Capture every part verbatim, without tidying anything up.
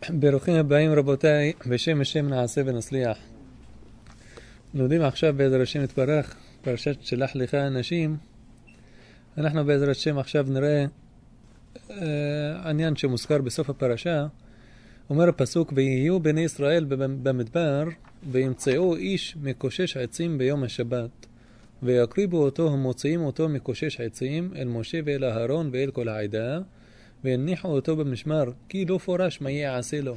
ברוכים הבאים רבותיי, בשם השם נעשה ונצליח. לומדים עכשיו בעזרת השם יתברך פרשת שלח לך אנשים. אנחנו בעזרת השם עכשיו נראה אה, עניין שמוזכר בסוף הפרשה. אומר הפסוק, ויהיו בני ישראל במדבר וימצאו איש מקושש עצים ביום השבת, ויקריבו אותו המוציאים אותו מקושש עצים אל משה ואל אהרון ואל כל העדה, והניחו אותו במשמר, כי לא פורש מה יעשה לו.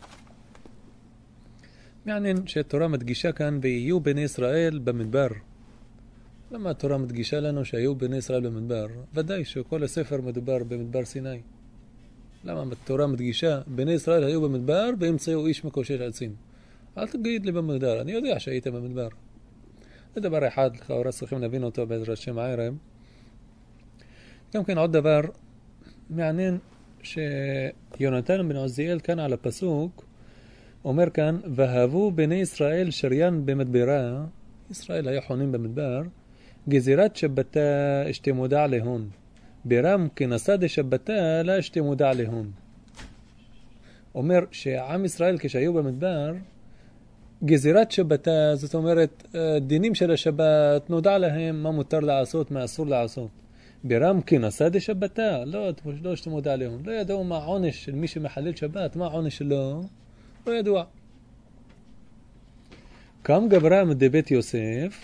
מעניין שהתורה מדגישה כאן ויהיו בני ישראל במדבר. למה התורה מדגישה לנו שהיו בני ישראל במדבר? ודאי שכל הספר מדובר במדבר סיני. למה התורה מדגישה בני ישראל היו במדבר וימצאו איש מקושש עצים? אל תגיד לי במדבר, אני יודע שהיית במדבר. זה דבר אחד, לכאורה צריכים להבין אותו בעזרת השם הערב. גם כן עוד דבר מעניין, שיונתן בן עוזיאל כאן על הפסוק אומר כאן, והבו בני ישראל שריין במדברה, ישראל היה חונים במדבר, גזירת שבתה אשתמודע להון, ברם כנסה דשבתה לה אשתמודע להון. אומר שעם ישראל כשהיו במדבר, גזירת שבתה, זאת אומרת דינים של השבת, נודע להם מה מותר לעשות, מה אסור לעשות. ברם כנסה דשבתה, לא, לא שתמודע להון, לא ידעו מה העונש של מי שמחלל שבת, מה העונש שלו, לא ידוע. קם גברם דבית יוסף,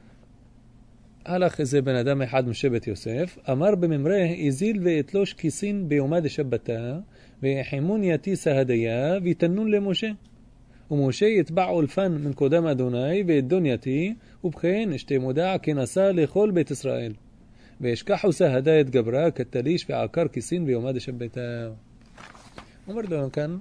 הלך איזה בן אדם אחד משבט יוסף, אמר בממרה, הזיל ואתלוש כיסין ביומה דשבתה, ויחמון יטיס ההדיה, ויתנון למשה. ומשה יתבע אולפן מן קודם אדוני, ואדון יתי, ובכן אשתי מודע כנסה לכל בית ישראל. וישכחו סהדה את גברה כתליש ועקר כיסין ביומה דשבתה. אומר לנו כאן,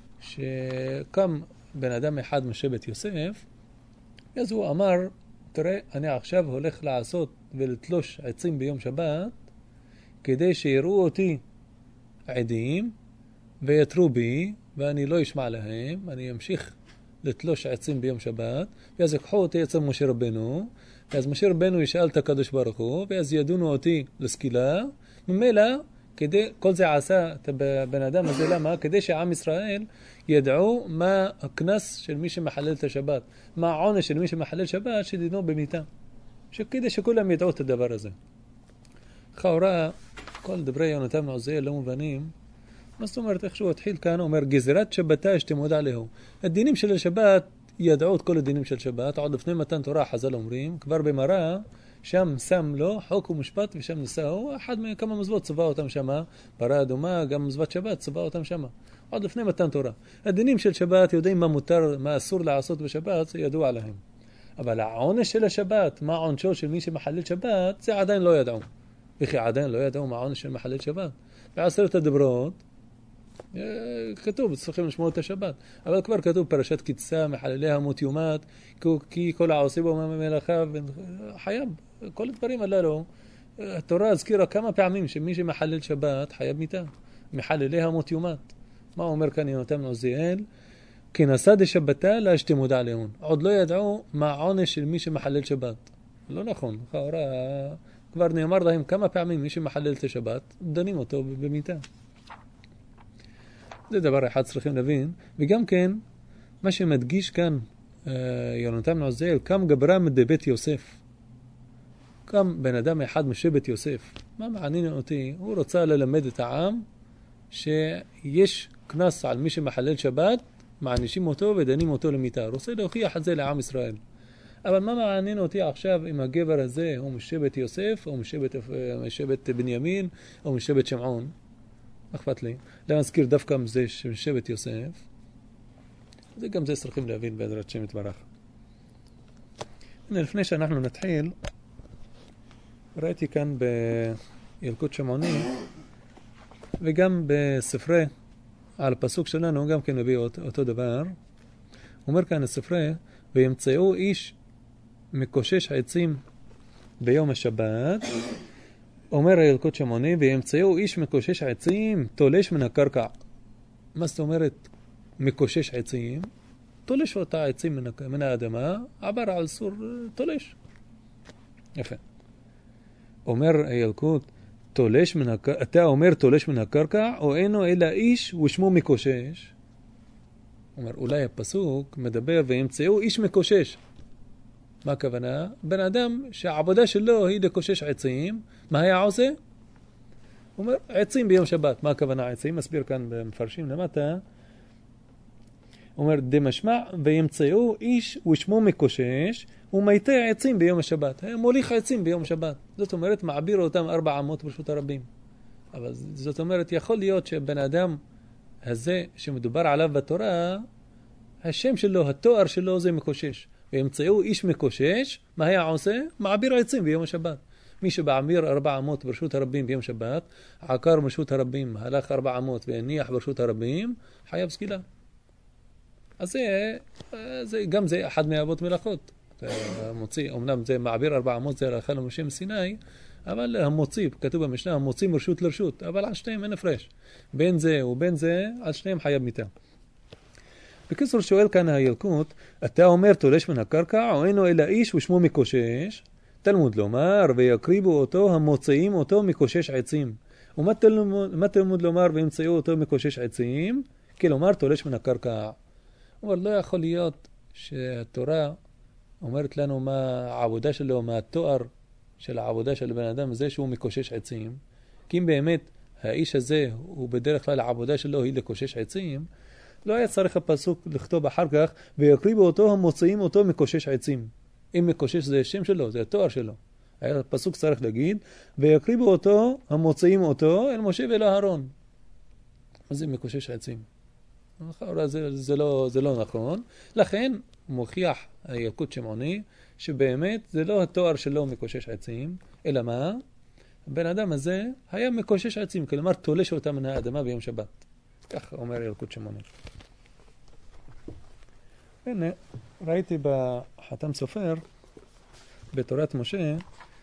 שקם בן אדם אחד משבט יוסף, אז הוא אמר, תראה, אני עכשיו הולך לעשות ולתלוש עצים ביום שבת, כדי שיראו אותי עדים, ויתרו בי, ואני לא אשמע להם, אני אמשיך לתלוש עצים ביום שבת, ואז יקחו אותי אצל משה רבנו, ואז משה רבנו ישאל את הקדוש ברוך הוא, ואז ידונו אותי לסקילה, ממילא, כדי, כל זה עשה את הבן אדם הזה, למה? כדי שעם ישראל ידעו מה הכנס של מי שמחלל את השבת, מה העונש של מי שמחלל שבת, שדינו במיתה. כדי שכולם ידעו את הדבר הזה. לכאורה, כל דברי יונתן בן עוזיאל לא מובנים. מה זאת אומרת, איך שהוא התחיל כאן, אומר, גזירת שבתה אשתמודע להוא. הדינים של השבת, ידעו את כל הדינים של שבת, עוד לפני מתן תורה חז"ל אומרים, כבר במראה, שם שם לו חוק ומשפט ושם נישאו, אחד מכמה מצוות צבא אותם שמה, פרה אדומה, גם מצוות שבת צבא אותם שמה, עוד לפני מתן תורה. הדינים של שבת יודעים מה מותר, מה אסור לעשות בשבת, זה ידוע להם. אבל העונש של השבת, מה עונשו של מי שמחלל שבת, זה עדיין לא ידעו. וכי עדיין לא ידעו מה העונש של מחלל שבת. בעשרת הדברות, כתוב, צריכים לשמור את השבת. אבל כבר כתוב פרשת קיצה, מחללי המות יומת, כי כל העושה בו ממלאכה, חייב. כל הדברים הללו, התורה הזכירה כמה פעמים שמי שמחלל שבת חייב מיתה. מחללי המות יומת. מה אומר כאן יונתן בן עוזיאל? כנסה דשבתה לה אשתמודע להון. עוד לא ידעו מה העונש של מי שמחלל שבת. לא נכון. כבר נאמר להם כמה פעמים מי שמחלל את השבת, דנים אותו במיתה. זה דבר אחד צריכים להבין. וגם כן, מה שמדגיש כאן יונתן בן עוזיאל, קם גברם דבית יוסף. קם בן אדם אחד משבט יוסף. מה מעניין אותי? הוא רוצה ללמד את העם שיש כנס על מי שמחלל שבת, מענישים אותו ודנים אותו למיתה. הוא רוצה להוכיח את זה לעם ישראל. אבל מה מעניין אותי עכשיו אם הגבר הזה הוא משבט יוסף, או משבט, משבט בנימין, או משבט שמעון? אכפת לי. להזכיר דווקא מזה שבט יוסף. זה גם זה צריכים להבין בעזרת השם יתברך. לפני שאנחנו נתחיל, ראיתי כאן בילקוט שמעוני, וגם בספרי, על הפסוק שלנו, גם כן מביא אותו, אותו דבר. אומר כאן הספרי, וימצאו איש מקושש עצים ביום השבת, אומר הילקוט שמעוני, וימצאו איש מקושש עצים, תולש מן הקרקע. מה זאת אומרת מקושש עצים? תולש אותה עצים מן, מן האדמה, עבר על סור, תולש. יפה. אומר הילקוט, תולש מן הקרקע, אתה אומר תולש מן הקרקע, או אינו אלא איש ושמו מקושש. אומר, אולי הפסוק מדבר וימצאו איש מקושש. מה הכוונה? בן אדם שהעבודה שלו היא לקושש עצים, מה היה עושה? הוא אומר, עצים ביום שבת. מה הכוונה עצים? מסביר כאן במפרשים למטה. הוא אומר, דמשמע וימצאו איש ושמו מקושש, ומיתה עצים ביום השבת. היה מוליך עצים ביום שבת. זאת אומרת, מעביר אותם ארבע אמות ברשות הרבים. אבל זאת אומרת, יכול להיות שבן אדם הזה שמדובר עליו בתורה, השם שלו, התואר שלו זה מקושש. וימצאו איש מקושש, מה היה עושה? מעביר עצים ביום השבת. מי שבעמיר ארבע אמות ברשות הרבים ביום שבת, עקר ברשות הרבים, הלך ארבע אמות והניח ברשות הרבים, חייב סקילה. אז זה, זה, גם זה אחד מהאבות מלאכות. המוציא, אמנם זה מעביר ארבע אמות, זה הלכה למשה מסיני, אבל המוציא, כתוב במשנה, המוציא מרשות לרשות, אבל על שניהם אין הפרש. בין זה ובין זה, על שניהם חייב מיתה. בקיצור, שואל כאן הילקוט, אתה אומר תולש מן הקרקע, או אינו אלא איש ושמו מקושש? תלמוד לומר, ויקריבו אותו המוצאים אותו מקושש עצים. ומה תלמוד, מה תלמוד לומר וימצאו אותו מקושש עצים? כלומר, תולש מן הקרקע. הוא אומר, לא יכול להיות שהתורה אומרת לנו מה העבודה שלו, מה התואר של העבודה של בן אדם הזה שהוא מקושש עצים. כי אם באמת האיש הזה הוא בדרך כלל העבודה שלו היא לקושש עצים, לא היה צריך הפסוק לכתוב אחר כך, ויקריבו אותו המוצאים אותו מקושש עצים. אם מקושש זה השם שלו, זה התואר שלו. היה הפסוק צריך להגיד, ויקריבו אותו המוצאים אותו אל משה ואל אהרון. אז זה מקושש עצים. זה, זה, לא, זה לא נכון. לכן מוכיח הילקוט שמעוני, שבאמת זה לא התואר שלו מקושש עצים, אלא מה? הבן אדם הזה היה מקושש עצים, כלומר תולש אותה מן האדמה ביום שבת. כך אומר ילקוט שמעוני. הנה, ראיתי בחתם סופר, בתורת משה,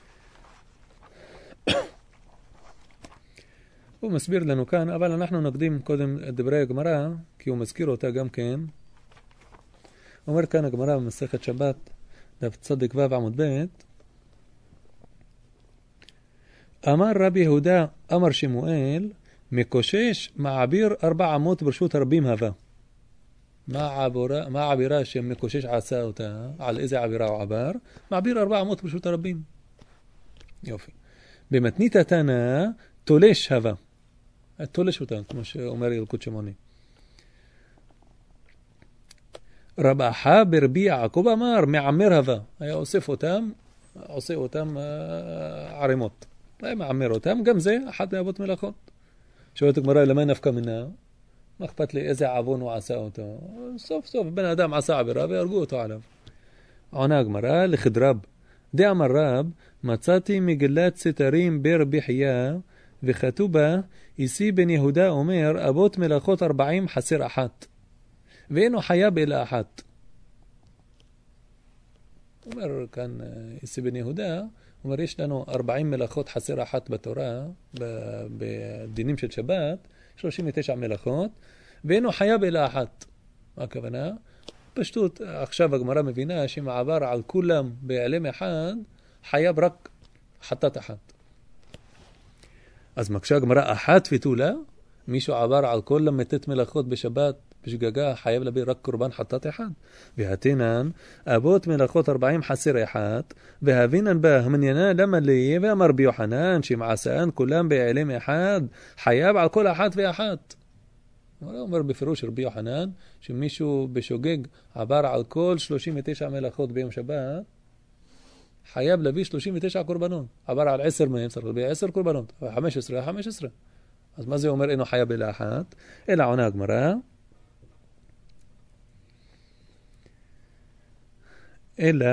הוא מסביר לנו כאן, אבל אנחנו נקדים קודם את דברי הגמרא, כי הוא מזכיר אותה גם כן. הוא אומר כאן הגמרא במסכת שבת, דף צדיק ו' עמוד ב', אמר רבי יהודה, אמר שמואל, מקושש מעביר ארבע אמות ברשות הרבים הווה. מה עבירה, מה עבירה שמקושש עשה אותה? על איזה עבירה הוא עבר? מעביר ארבע אמות ברשות הרבים. יופי. במתנית התנא, תולש הווה. תולש אותה, כמו שאומר ילקוט שמעוני. רבחה ברבי יעקב אמר, מעמר הווה. היה אוסף אותם, עושה אותם ערימות. היה מעמר אותם, גם זה אחת מאבות מלאכות. שואלת הגמרא, למה נפקא מנה? מה אכפת לי איזה עוון הוא עשה אותו? סוף סוף בן אדם עשה עבירה והרגו אותו עליו. עונה הגמרא לחדרב. דאמר רב, מצאתי מגילת סתרים ברבי חייא, וכתובה, איסי בן יהודה אומר, אבות מלאכות ארבעים חסר אחת. ואינו חייב אלא אחת. אומר כאן איסי בן יהודה, אומר יש לנו ארבעים מלאכות חסר אחת בתורה, בדינים של שבת, שלושים ותשע מלאכות, ואינו חייב אלא אחת. מה הכוונה? פשטות, עכשיו הגמרא מבינה שמעבר על כולם בעלם אחד, חייב רק חטאת אחת. אז מקשה הגמרא אחת ותולה, מישהו עבר על כל למתת מלאכות בשבת, בשגגה, חייב להביא רק קורבן חטאת אחד. והתינן, אבות מלאכות ארבעים חסר אחת, והבינן בה המניינה למה לי, ואמר ביוחנן, שמעשן כולם בעלם אחד, חייב על כל אחת ואחת. הוא אומר בפירוש רבי יוחנן, שמישהו בשוגג עבר על כל שלושים ותשע מלאכות ביום שבת, חייב להביא שלושים ותשע קורבנות. עבר על עשר מהם, צריך להביא עשר קורבנות. חמש עשרה, חמש עשרה. אז מה זה אומר אינו חייב אלא אחת? אלא עונה הגמרא. אלא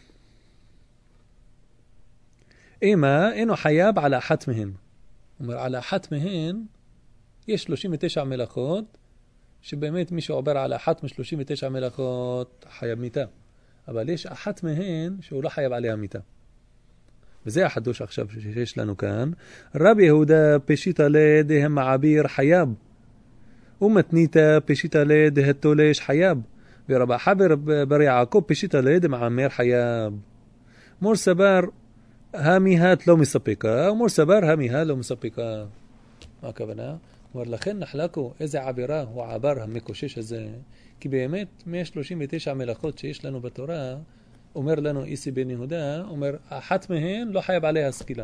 אימה אינו חייב על אחת מהן. אומר על אחת מהן יש שלושים ותשע מלאכות, שבאמת מי שעובר על אחת מ-שלושים ותשע מלאכות חייב מיתה. אבל יש אחת מהן שהוא לא חייב עליה מיתה. וזה החדוש עכשיו שיש לנו כאן. רבי יהודה פשיטא ליה מעביר חייב, ומתניתא פשיטא ליה תולש חייב, ורבא חבר בר יעקב פשיטא ליה מעמר חייב. מור סבר המיהת לא מספקה, ומור סבר המיהת לא מספקה. מה הכוונה? אומר, לכן נחלקו איזה עבירה הוא העבר המקושש הזה, כי באמת מאה שלושים ותשע מלאכות שיש לנו בתורה, אומר לנו איסי בן יהודה, אומר, אחת מהן לא חייב עליה סקילה.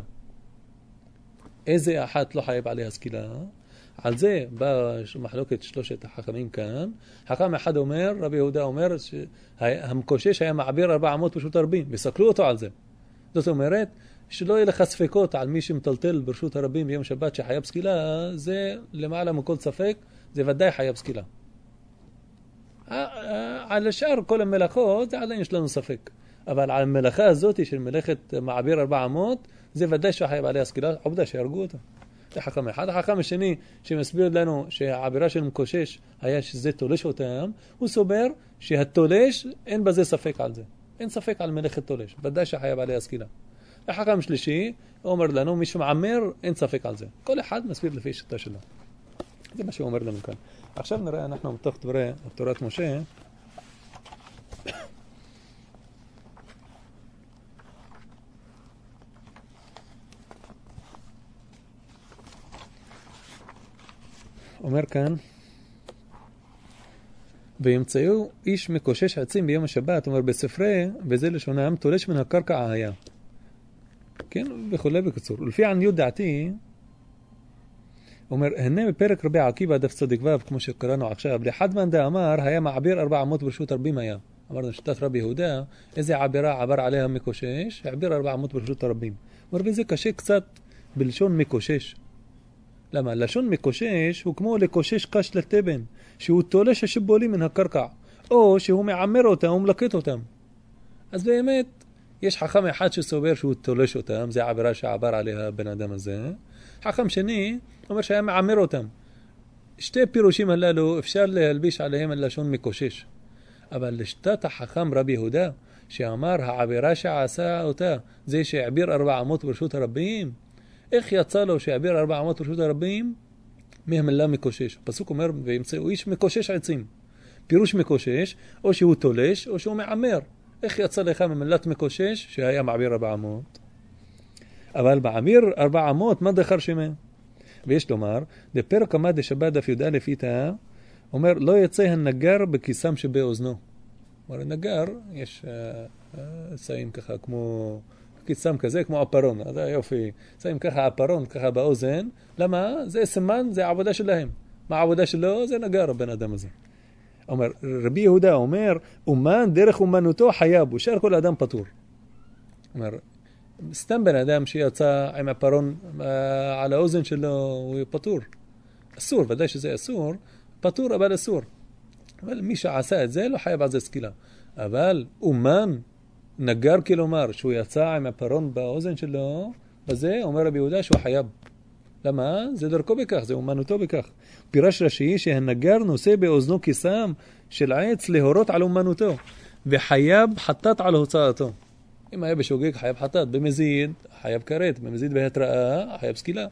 איזה אחת לא חייב עליה סקילה? על זה בא מחלוקת שלושת החכמים כאן. חכם אחד אומר, רבי יהודה אומר, שהמקושש היה מעביר ארבע אמות ברשות הרבים, וסקלו אותו על זה. זאת אומרת, שלא יהיה לך ספקות על מי שמטלטל ברשות הרבים ביום שבת שחייב סקילה, זה למעלה מכל ספק, זה ודאי חייב סקילה. על השאר כל המלאכות, זה עדיין יש לנו ספק. אבל על המלאכה הזאת של מלאכת מעביר ארבע אמות, זה ודאי שחייב עליה סקילה, עובדה שיהרגו אותה. זה חכם אחד. החכם השני שמסביר לנו שהעבירה של מקושש היה שזה תולש אותם, הוא סובר שהתולש אין בזה ספק על זה. אין ספק על מלאכת תולש, ודאי שחייב עליה סקילה. החכם שלישי אומר לנו, מי שמעמר אין ספק על זה. כל אחד מסביר לפי שיטה שלו. זה מה שהוא אומר לנו כאן. עכשיו נראה אנחנו מתוך דברי תורת משה. אומר כאן, וימצאו איש מקושש עצים ביום השבת, אומר בספרי, וזה לשונם, תולש מן הקרקע היה. כן, וכולי בקצור. ולפי עניות דעתי, אומר, הנה בפרק רבי עקיבא דף צדיק ו', כמו שקראנו עכשיו, לאחד מן דאמר, היה מעביר ארבע אמות ברשות הרבים היה. אמרנו שיטת רבי יהודה, איזה עבירה עבר עליה מקושש? העביר ארבע אמות ברשות הרבים. אומר, וזה קשה קצת בלשון מקושש. למה? לשון מקושש הוא כמו לקושש קש לטבן, שהוא תולש השיבולים מן הקרקע, או שהוא מעמר אותם ומלקט אותם. אז באמת, יש חכם אחד שסובר שהוא תולש אותם, זה העבירה שעבר עליה בן אדם הזה. חכם שני אומר שהיה מעמר אותם. שתי פירושים הללו אפשר להלביש עליהם על לשון מקושש. אבל לשתת החכם רבי יהודה, שאמר העבירה שעשה אותה, זה שהעביר ארבע אמות ברשות הרבים, איך יצא לו שהעביר ארבע אמות ברשות הרבים? מהמילה מקושש. הפסוק אומר, וימצאו איש מקושש עצים. פירוש מקושש, או שהוא תולש, או שהוא מעמר. איך יצא לך ממילת מקושש שהיה מעביר ארבע אמות? אבל מעביר ארבע אמות, מה דחר שמה? ויש לומר, בפרק עמד דשבת דף י"א איתה, אומר, לא יצא הנגר בכיסם שבאוזנו. אומר, הנגר, יש שמים uh, uh, ככה כמו... קיצם כזה כמו אפרון, אז יופי, שמים ככה אפרון, ככה באוזן, למה? זה סימן, זה העבודה שלהם. מה העבודה שלו? זה נגר הבן אדם הזה. אומר, רבי יהודה אומר, אומן דרך אומנותו חייב, ושאר כל אדם פטור. אומר, סתם בן אדם שיצא עם אפרון על האוזן שלו, הוא פטור. אסור, ודאי שזה אסור, פטור אבל אסור. אבל מי שעשה את זה לא חייב על זה סקילה. אבל אומן, נגר כלומר, שהוא יצא עם הפרון באוזן שלו, בזה אומר רבי יהודה שהוא חייב. למה? זה דרכו בכך, זה אומנותו בכך. פירש רש"י שהנגר נושא באוזנו כיסם של עץ להורות על אומנותו, וחייב חטאת על הוצאתו. אם היה בשוגג חייב חטאת, במזיד חייב כרת, במזיד בהתראה חייב סקילה.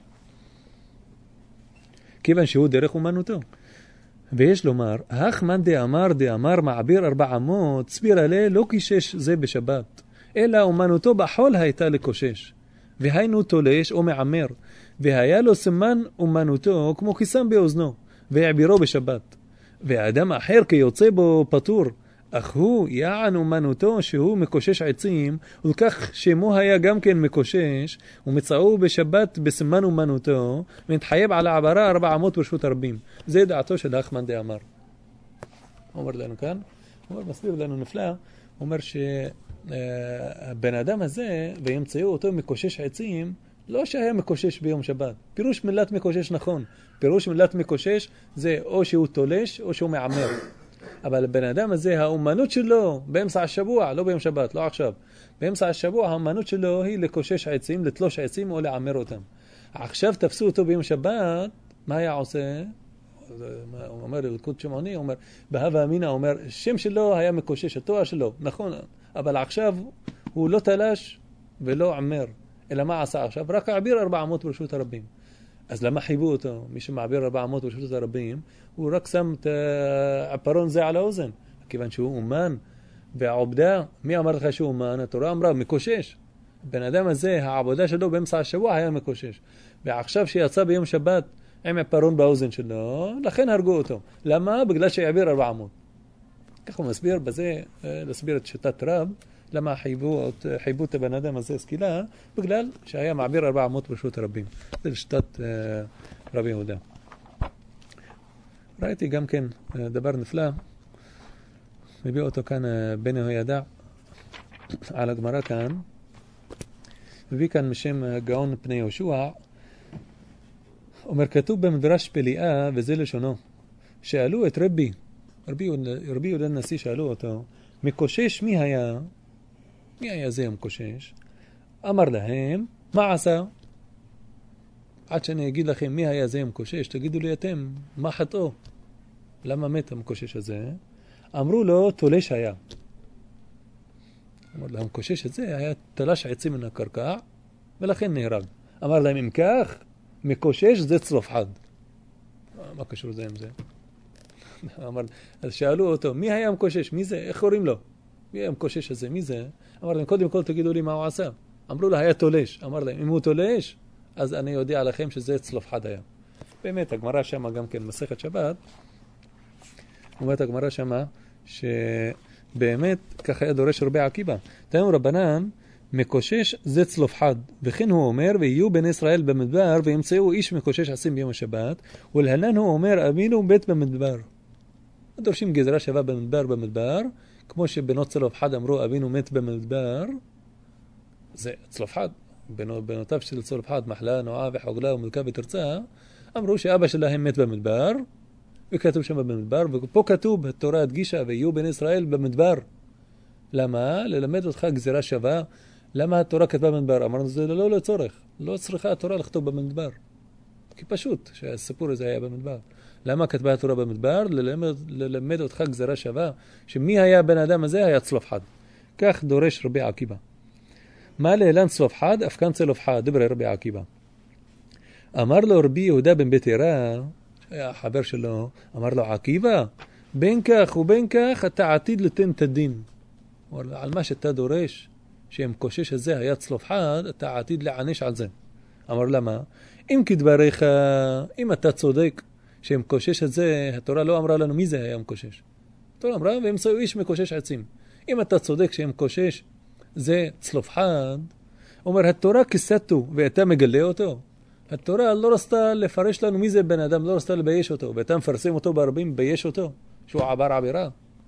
כיוון שהוא דרך אומנותו. ויש לומר, אך מן דאמר דאמר מעביר ארבע אמות, סביר עליה לא קישש זה בשבת, אלא אומנותו בחול הייתה לקושש, והיינו תולש או מעמר, והיה לו סימן אומנותו כמו כיסם באוזנו, והעבירו בשבת. והאדם אחר כיוצא בו פטור, אך הוא יען אומנותו שהוא מקושש עצים, ולכך שמו היה גם כן מקושש, ומצאו בשבת בסימן אומנותו, ונתחייב על העברה ארבע אמות ברשות הרבים. זה דעתו של אחמן דאמר. אומר לנו כאן, אומר מסביר לנו נפלא, אומר שהבן אדם הזה, וימצאו אותו מקושש עצים, לא שהיה מקושש ביום שבת. פירוש מילת מקושש נכון. פירוש מילת מקושש זה או שהוא תולש או שהוא מעמר. אבל הבן אדם הזה, האומנות שלו באמצע השבוע, לא ביום שבת, לא עכשיו. באמצע השבוע האומנות שלו היא לקושש עצים, לתלוש עצים או לעמר אותם. עכשיו תפסו אותו ביום שבת, מה היה עושה? הוא אומר, אלקוט שמעוני, הוא אומר, בהווה אמינה, הוא אומר, השם שלו היה מקושש, התואר שלו, נכון, אבל עכשיו הוא לא תלש ולא עמר. אלא מה עשה עכשיו? רק העביר ארבע אמות ברשות הרבים. אז למה חייבו אותו? מי שמעביר ארבע אמות ברשות הרבים, הוא רק שם את הפרון זה על האוזן. כיוון שהוא אומן, והעובדה, מי אמר לך שהוא אומן? התורה אמרה, מקושש. בן אדם הזה, העבודה שלו באמצע השבוע היה מקושש. ועכשיו שיצא ביום שבת, עם הפרון באוזן שלו, לכן הרגו אותו. למה? בגלל שהעביר ארבע אמות. כך הוא מסביר בזה, להסביר את שיטת רב, למה חייבו, חייבו את הבן אדם הזה סקילה, בגלל שהיה מעביר ארבע אמות ברשות הרבים. זה לשיטת רבי יהודה. ראיתי גם כן דבר נפלא, מביא אותו כאן בן יהוידע על הגמרא כאן, מביא כאן משם גאון פני יהושע, אומר כתוב במדרש פליאה, וזה לשונו, שאלו את רבי, רבי, רבי יהודה הנשיא שאלו אותו, מקושש מי היה? מי היה זה המקושש? אמר להם, מה עשה? עד שאני אגיד לכם מי היה זה המקושש, תגידו לי אתם, מה חטאו? למה מת המקושש הזה? אמרו לו, תולש היה. אמר להם, המקושש הזה היה תלש עצים מן הקרקע, ולכן נהרג. אמר להם, אם כך, מקושש זה צלופחד. מה קשור זה עם זה? אמר, אז שאלו אותו, מי היה המקושש? מי זה? איך קוראים לו? מי היה המקושש הזה? מי זה? אמר להם, קודם כל תגידו לי מה הוא עשה. אמרו לו, היה תולש. אמר להם, אם הוא תולש, אז אני יודע לכם שזה צלופחד היה. באמת, הגמרא שמה גם כן מסכת שבת, אומרת הגמרא שמה, שבאמת ככה היה דורש רבי עקיבא. תאנו רבנן, מקושש זה צלופחד, וכן הוא אומר, ויהיו בני ישראל במדבר, וימצאו איש מקושש עשים ביום השבת, ולהלן הוא אומר, אבינו בית במדבר. דורשים גזרה שווה במדבר במדבר, כמו שבנות צלופחד אמרו, אבינו מת במדבר, זה צלופחד, בנותיו של צלופחד, מחלה, נועה וחוגלה ומלכה ותרצה, אמרו שאבא שלהם מת במדבר, וכתוב שם במדבר, ופה כתוב, התורה הדגישה, ויהיו בני ישראל במדבר. למה? ללמד אותך גזירה שווה. למה התורה כתבה במדבר? אמרנו, זה לא לצורך. לא צריכה התורה לכתוב במדבר. כי פשוט, שהסיפור הזה היה במדבר. למה כתבה התורה במדבר? ללמד, ללמד אותך גזירה שווה, שמי היה בן אדם הזה? היה צלופחד. כך דורש רבי עקיבא. מה להלן צלופחד? אף כאן צלופחד, דברי רבי עקיבא. אמר לו רבי יהודה בן ביתרה, שהיה החבר שלו, אמר לו, עקיבא, בין כך ובין כך אתה עתיד לתן את הדין. אמר, על מה שאתה דורש, שהמקושש הזה היה צלופחד, אתה עתיד לענש על זה. אמר, למה? אם כדבריך, אם אתה צודק, שהמקושש הזה, התורה לא אמרה לנו מי זה היה המקושש. התורה אמרה, והמצאו איש מקושש עצים. אם אתה צודק שהמקושש זה צלופחד, אומר, התורה כיסתו, ואתה מגלה אותו. התורה לא רצתה לפרש לנו מי זה בן אדם, לא רצתה לבייש אותו, ואתה מפרסם אותו ברבים, בייש אותו, שהוא עבר עבירה.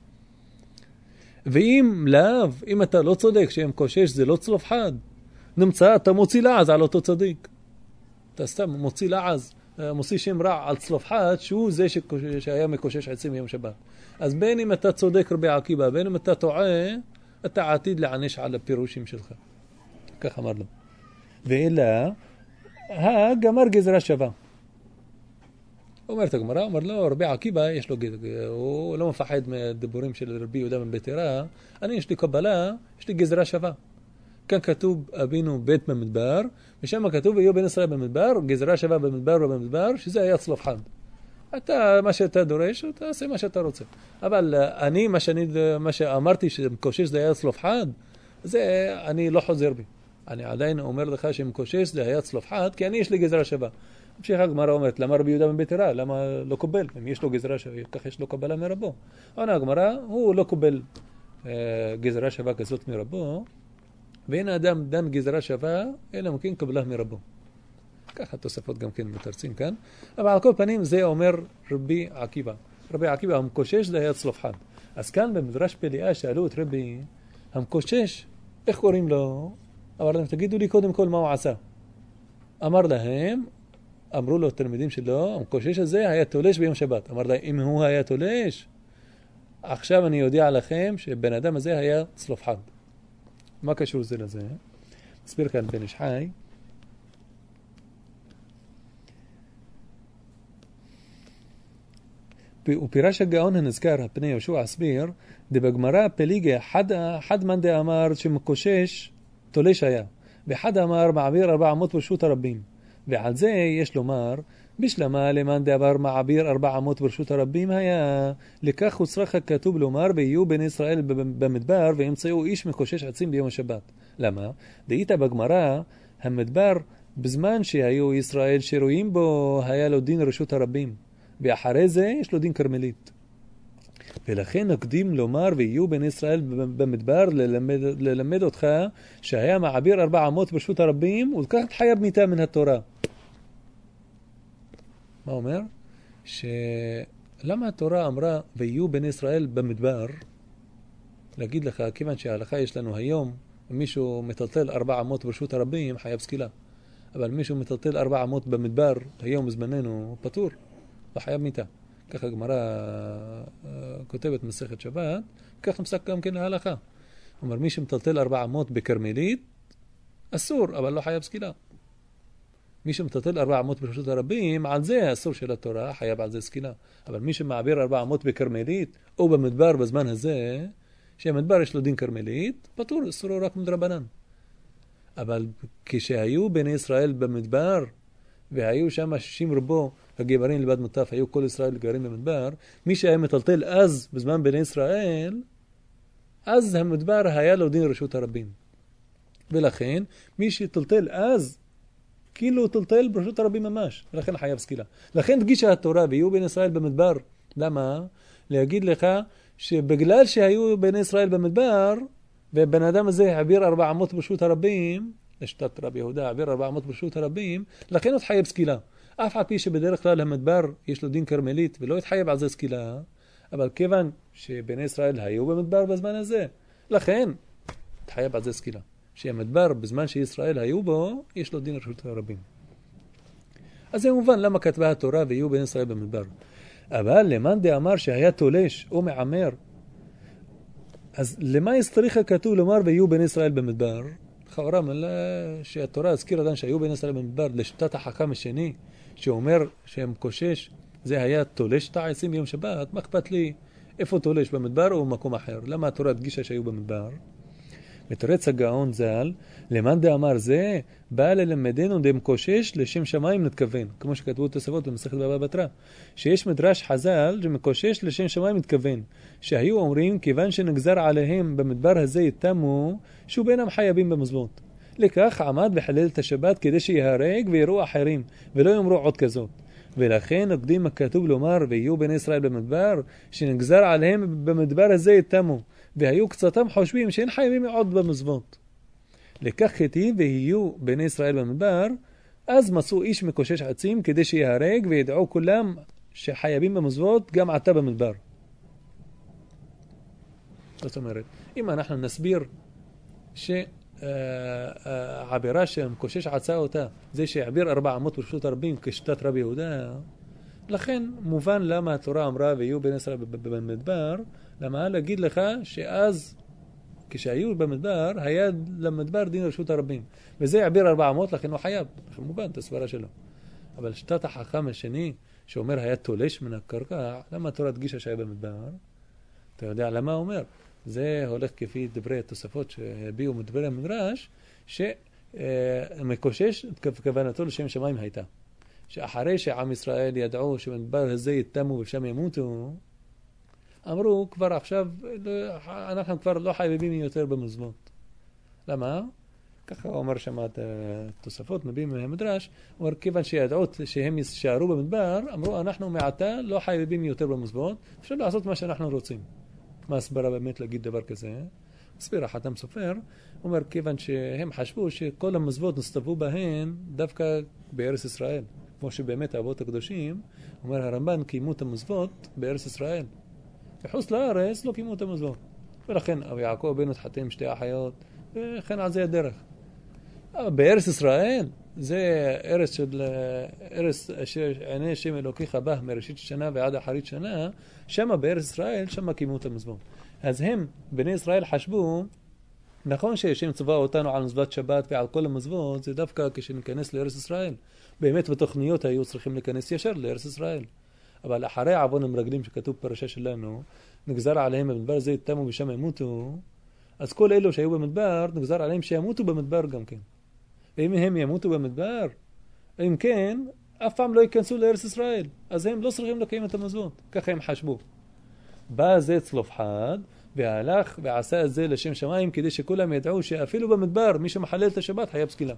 ואם לאו, אם אתה לא צודק שהמקושש זה לא צלופחד, נמצא, אתה מוציא לעז על אותו צדיק. אתה סתם מוציא לעז, מוציא שם רע על צלופחד, שהוא זה שהיה מקושש עצים יום שבת. אז בין אם אתה צודק רבי עקיבא, בין אם אתה טועה, אתה עתיד לענש על הפירושים שלך. כך אמר לו. ואלא, הגמר גזרה שווה. אומרת הגמרא, אומר לו, רבי עקיבא, יש לו גזרה, הוא לא מפחד מהדיבורים של רבי יהודה בן ביתרה, אני יש לי קבלה, יש לי גזרה שווה. כאן כתוב אבינו בית במדבר, ושם כתוב ויהיו בן ישראל במדבר, גזרה שווה במדבר ובמדבר, שזה היה צלופחד. אתה, מה שאתה דורש, אתה עושה מה שאתה רוצה. אבל אני, מה, שאני, מה שאמרתי שמקושש זה היה צלופחד, זה אני לא חוזר בי. אני עדיין אומר לך שמקושש זה היה צלופחד, כי אני יש לי גזרה שווה. המשיך הגמרא אומרת, למה רבי יהודה בן ביתרה? למה לא קובל? אם יש לו גזרה שווה, כך יש לו קבלה מרבו. עונה הגמרא, הוא לא קובל אה, גזרה שווה כזאת מרבו, ואין האדם דן גזרה שווה, אלא מוכן קבלה מרבו. ככה תוספות גם כן מתרצים כאן. אבל על כל פנים זה אומר רבי עקיבא. רבי עקיבא המקושש זה היה צלופחד. אז כאן במדרש פליאה שאלו את רבי המקושש, איך קוראים לו? אמר להם, תגידו לי קודם כל מה הוא עשה. אמר להם, אמרו לו התלמידים שלו, המקושש הזה היה תולש ביום שבת. אמר להם, אם הוא היה תולש, עכשיו אני יודע לכם שבן אדם הזה היה צלופחד. מה קשור זה לזה? מסביר כאן בן איש חי. ופירש הגאון הנזכר, הפני יהושע הסביר, דבגמרא פליגה, חד, חד מן דאמר שמקושש תולש היה, ואחד אמר מעביר ארבע אמות ברשות הרבים. ועל זה יש לומר, בשלמה למאן דאמר מעביר ארבע אמות ברשות הרבים היה, לכך הוא צריך כתוב לומר, ויהיו בני ישראל במדבר, וימצאו איש מקושש עצים ביום השבת. למה? דאית בגמרא, המדבר בזמן שהיו ישראל שרויים בו, היה לו דין רשות הרבים. ואחרי זה יש לו דין קרמלית. ולכן נקדים לומר, ויהיו בני ישראל במדבר ללמד, ללמד אותך, שהיה מעביר ארבע אמות ברשות הרבים, ולקחת חייב מיתה מן התורה. מה אומר? שלמה התורה אמרה, ויהיו בני ישראל במדבר, להגיד לך, כיוון שההלכה יש לנו היום, מישהו מטלטל ארבע אמות ברשות הרבים, חייב סקילה. אבל מישהו מטלטל ארבע אמות במדבר, היום בזמננו, פטור, לא חייב מיתה. ככה הגמרא כותבת מסכת שבת, ככה מסק גם כן ההלכה. אומר, מי שמטלטל ארבע אמות בקרמלית, אסור, אבל לא חייב סקילה. מי שמטלטל ארבע אמות ברשות הרבים, על זה אסור של התורה, חייב על זה סקילה. אבל מי שמעביר ארבע אמות בקרמלית, או במדבר בזמן הזה, שהמדבר יש לו דין קרמלית, פטור, אסורו רק מדרבנן. אבל כשהיו בני ישראל במדבר, והיו שם שישים רבו הגברים לבד מוטף, היו כל ישראל גרים במדבר, מי שהיה מטלטל אז, בזמן בני ישראל, אז המדבר היה לו דין רשות הרבים. ולכן, מי שטלטל אז, כאילו טלטל ברשות הרבים ממש, ולכן חייב סקילה. לכן דגישה התורה, ויהיו בני ישראל במדבר. למה? להגיד לך, שבגלל שהיו בני ישראל במדבר, ובן אדם הזה העביר ארבע אמות ברשות הרבים, לשתת רבי יהודה, העביר ארבע אמות ברשות הרבים, לכן הוא התחייב סקילה. אף על פי שבדרך כלל המדבר יש לו דין קרמלית, ולא התחייב על זה סקילה, אבל כיוון שבני ישראל היו במדבר בזמן הזה, לכן התחייב על זה סקילה. שהמדבר בזמן שישראל היו בו, יש לו דין רשות הרבים. אז זה מובן למה כתבה התורה ויהיו בני ישראל במדבר. אבל למאן דאמר שהיה תולש או מעמר, אז למה צריך הכתוב לומר ויהיו בני ישראל במדבר? לכאורה שהתורה הזכירה לנו שהיו בני ישראל במדבר לשתת החכם השני, שאומר שהם קושש, זה היה תולש את העצים ביום שבת, מה אכפת לי איפה תולש, במדבר או במקום אחר? למה התורה הדגישה שהיו במדבר? מתרץ הגאון ז"ל, למאן דאמר זה, בא ללמדנו דם קושש לשם שמיים נתכוון, כמו שכתבו תוספות במסכת בבא בתרא, שיש מדרש חז"ל שמקושש לשם שמיים נתכוון, שהיו אומרים כיוון שנגזר עליהם במדבר הזה יתמו, שהוא בינם חייבים במזוות. לכך עמד וחלל את השבת כדי שיהרג ויראו אחרים, ולא יאמרו עוד כזאת. ולכן נקדים הכתוב לומר ויהיו בני ישראל במדבר, שנגזר עליהם במדבר הזה יתמו, והיו קצתם חושבים שאין חייבים עוד במזוות. לכך כתיב ויהיו בני ישראל במדבר, אז מצאו איש מקושש עצים כדי שיהרג וידעו כולם שחייבים במזוות גם עתה במדבר. זאת אומרת, אם אנחנו נסביר שהעבירה שמקושש עצה אותה, זה שהעביר ארבע אמות ברשות הרבים כשתת רבי יהודה, לכן מובן למה התורה אמרה ויהיו בני ישראל במדבר, למה להגיד לך שאז כשהיו במדבר היה למדבר דין רשות הרבים, וזה העביר ארבע אמות, לכן הוא חייב, לכן מובן את הסברה שלו. אבל שתת החכם השני שאומר היה תולש מן הקרקע, למה התורה הדגישה שהיה במדבר? אתה יודע למה הוא אומר? זה הולך כפי דברי התוספות שהביאו מדברי המדרש, שמקושש כוונתו לשם שמיים הייתה. שאחרי שעם ישראל ידעו שבמדבר הזה יתמו ושם ימותו, אמרו כבר עכשיו, אנחנו כבר לא חייבים יותר במזוות. למה? ככה אומר שם את התוספות, מביאים מהמדרש, הוא אומר כיוון שידעו שהם יישארו במדבר, אמרו אנחנו מעתה לא חייבים יותר במזוות, אפשר לעשות מה שאנחנו רוצים. מה הסברה באמת להגיד דבר כזה? הסביר החתם סופר, אומר כיוון שהם חשבו שכל המזוות נסתוו בהן דווקא בארץ ישראל. כמו שבאמת האבות הקדושים, אומר הרמב"ן קיימו את המזוות בארץ ישראל. בחוץ לארץ לא קיימו את המזוות. ולכן אבי יעקב בן התחתן שתי אחיות, וכן על זה הדרך. בארץ ישראל, זה ארץ של ארץ אשר עיני שם אלוקיך בה מראשית שנה ועד אחרית שנה, שמה בארץ ישראל, שמה קיימו את המזוות. אז הם, בני ישראל חשבו, נכון שהשם צבא אותנו על מזוות שבת ועל כל המזוות, זה דווקא כשניכנס לארץ ישראל. באמת בתוכניות היו צריכים להיכנס ישר לארץ ישראל. אבל אחרי עוון המרגלים שכתוב פרשה שלנו, נגזר עליהם במדבר זה יתמו ושם ימותו, אז כל אלו שהיו במדבר, נגזר עליהם שימותו במדבר גם כן. ואם הם ימותו במדבר, אם כן, אף פעם לא ייכנסו לארץ ישראל. אז הם לא צריכים לקיים את המזוות. ככה הם חשבו. בא זה צלופחד, והלך ועשה את זה לשם שמיים, כדי שכולם ידעו שאפילו במדבר, מי שמחלל את השבת חייב סקילה.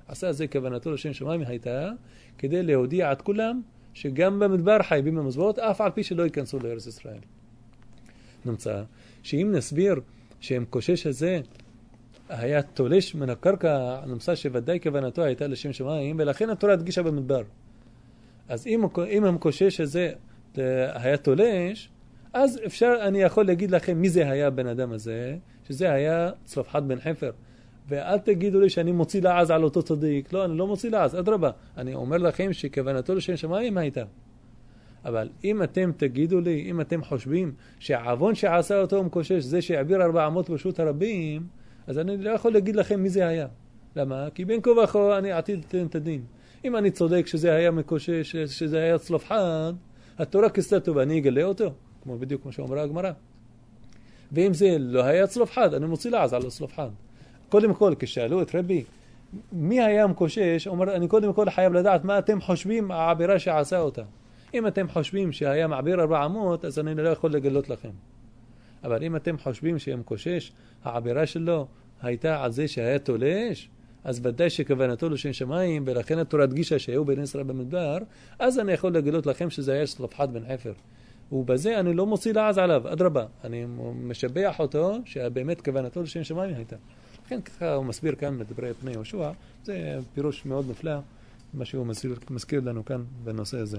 עשה זה כוונתו לשם שמיים הייתה, כדי להודיע עד כולם, שגם במדבר חייבים במזבחות, אף על פי שלא ייכנסו לארץ ישראל. נמצא, שאם נסביר שהם קושש הזה, היה תולש מן הקרקע, נמצא שוודאי כוונתו הייתה לשם שמיים, ולכן התורה הדגישה במדבר. אז אם, אם המקושש הזה היה תולש, אז אפשר, אני יכול להגיד לכם מי זה היה בן אדם הזה, שזה היה צלופחד בן חפר. ואל תגידו לי שאני מוציא לעז על אותו צדיק. לא, אני לא מוציא לעז, אדרבה. אני אומר לכם שכוונתו לשם שמיים הייתה. אבל אם אתם תגידו לי, אם אתם חושבים שהעוון שעשה אותו מקושש, זה שהעביר ארבע אמות ברשות הרבים, אז אני לא יכול להגיד לכם מי זה היה. למה? כי בין כה וכה אני עתיד לתת את הדין. אם אני צודק שזה היה מקושש, שזה היה צלופחד, התורה כסתה טובה, אני אגלה אותו. כמו בדיוק כמו שאומרה הגמרא. ואם זה לא היה צלופחד, אני מוציא לעז על הצלופחד. קודם כל, כשאלו את רבי, מי היה מקושש, אומר, אני קודם כל חייב לדעת מה אתם חושבים העבירה שעשה אותה. אם אתם חושבים שהיה מעביר ארבע אמות, אז אני לא יכול לגלות לכם. אבל אם אתם חושבים שהיה מקושש, העבירה שלו הייתה על זה שהיה תולש, אז ודאי שכוונתו לשם שמיים, ולכן התורה הדגישה שהיו בני ישראל במדבר, אז אני יכול לגלות לכם שזה היה צלופחד בן חפר. ובזה אני לא מוציא לעז עליו, אדרבה, אני משבח אותו שבאמת כוונתו לשם שמיים הייתה. לכן ככה הוא מסביר כאן מדברי פני יהושע, זה פירוש מאוד נפלא, מה שהוא מזכיר, מזכיר לנו כאן בנושא הזה.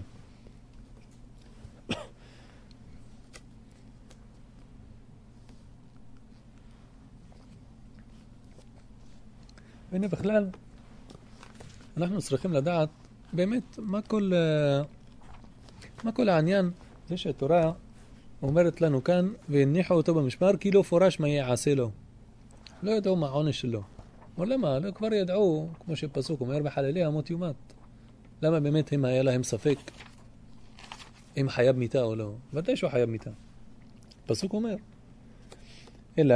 והנה בכלל, אנחנו צריכים לדעת באמת מה כל, מה כל העניין, זה שהתורה אומרת לנו כאן, והניחו אותו במשמר, כי לא פורש מה יעשה לו. לא ידעו מה העונש שלו. אבל למה? לא כבר ידעו, כמו שפסוק אומר, בחללי המות יומת. למה באמת הם היה להם ספק אם חייב מיתה או לא? ודאי שהוא חייב מיתה. פסוק אומר. אלא,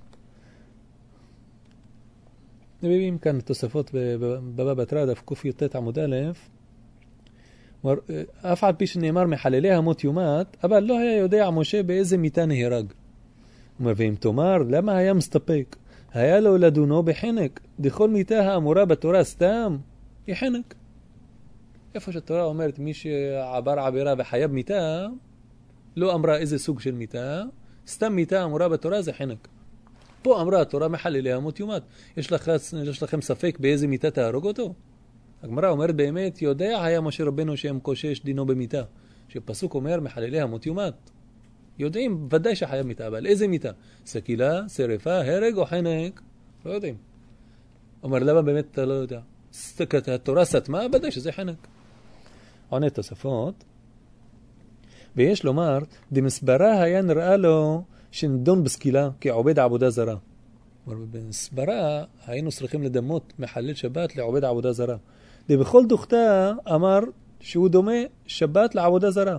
נביאים כאן תוספות בבבא בתרא, דף ק"ט עמוד א', אף על פי שנאמר מחללי המות יומת, אבל לא היה יודע משה באיזה מיתה נהרג. אומר, ואם תאמר, למה היה מסתפק? היה לו לדונו בחנק, דכל מיתה האמורה בתורה סתם, היא חנק. איפה שהתורה אומרת, מי שעבר עבירה וחייב מיתה, לא אמרה איזה סוג של מיתה, סתם מיתה אמורה בתורה זה חנק. פה אמרה התורה מחללי המות יומת. יש, לכ... יש לכם ספק באיזה מיתה תהרוג אותו? הגמרא אומרת באמת, יודע היה משה רבנו שהם קושש דינו במיתה. שפסוק אומר מחללי המות יומת. יודעים ודאי שחייב מיתה, אבל איזה מיתה? סקילה, שריפה, הרג או חנק? לא יודעים. אומר, למה באמת אתה לא יודע? התורה סתמה, ודאי שזה חנק. עונה תוספות. ויש לומר, דמסברה היה נראה לו שנדון בסקילה כעובד עבודה זרה. במסברה היינו צריכים לדמות מחלל שבת לעובד עבודה זרה. ובכל דוכתה אמר שהוא דומה שבת לעבודה זרה.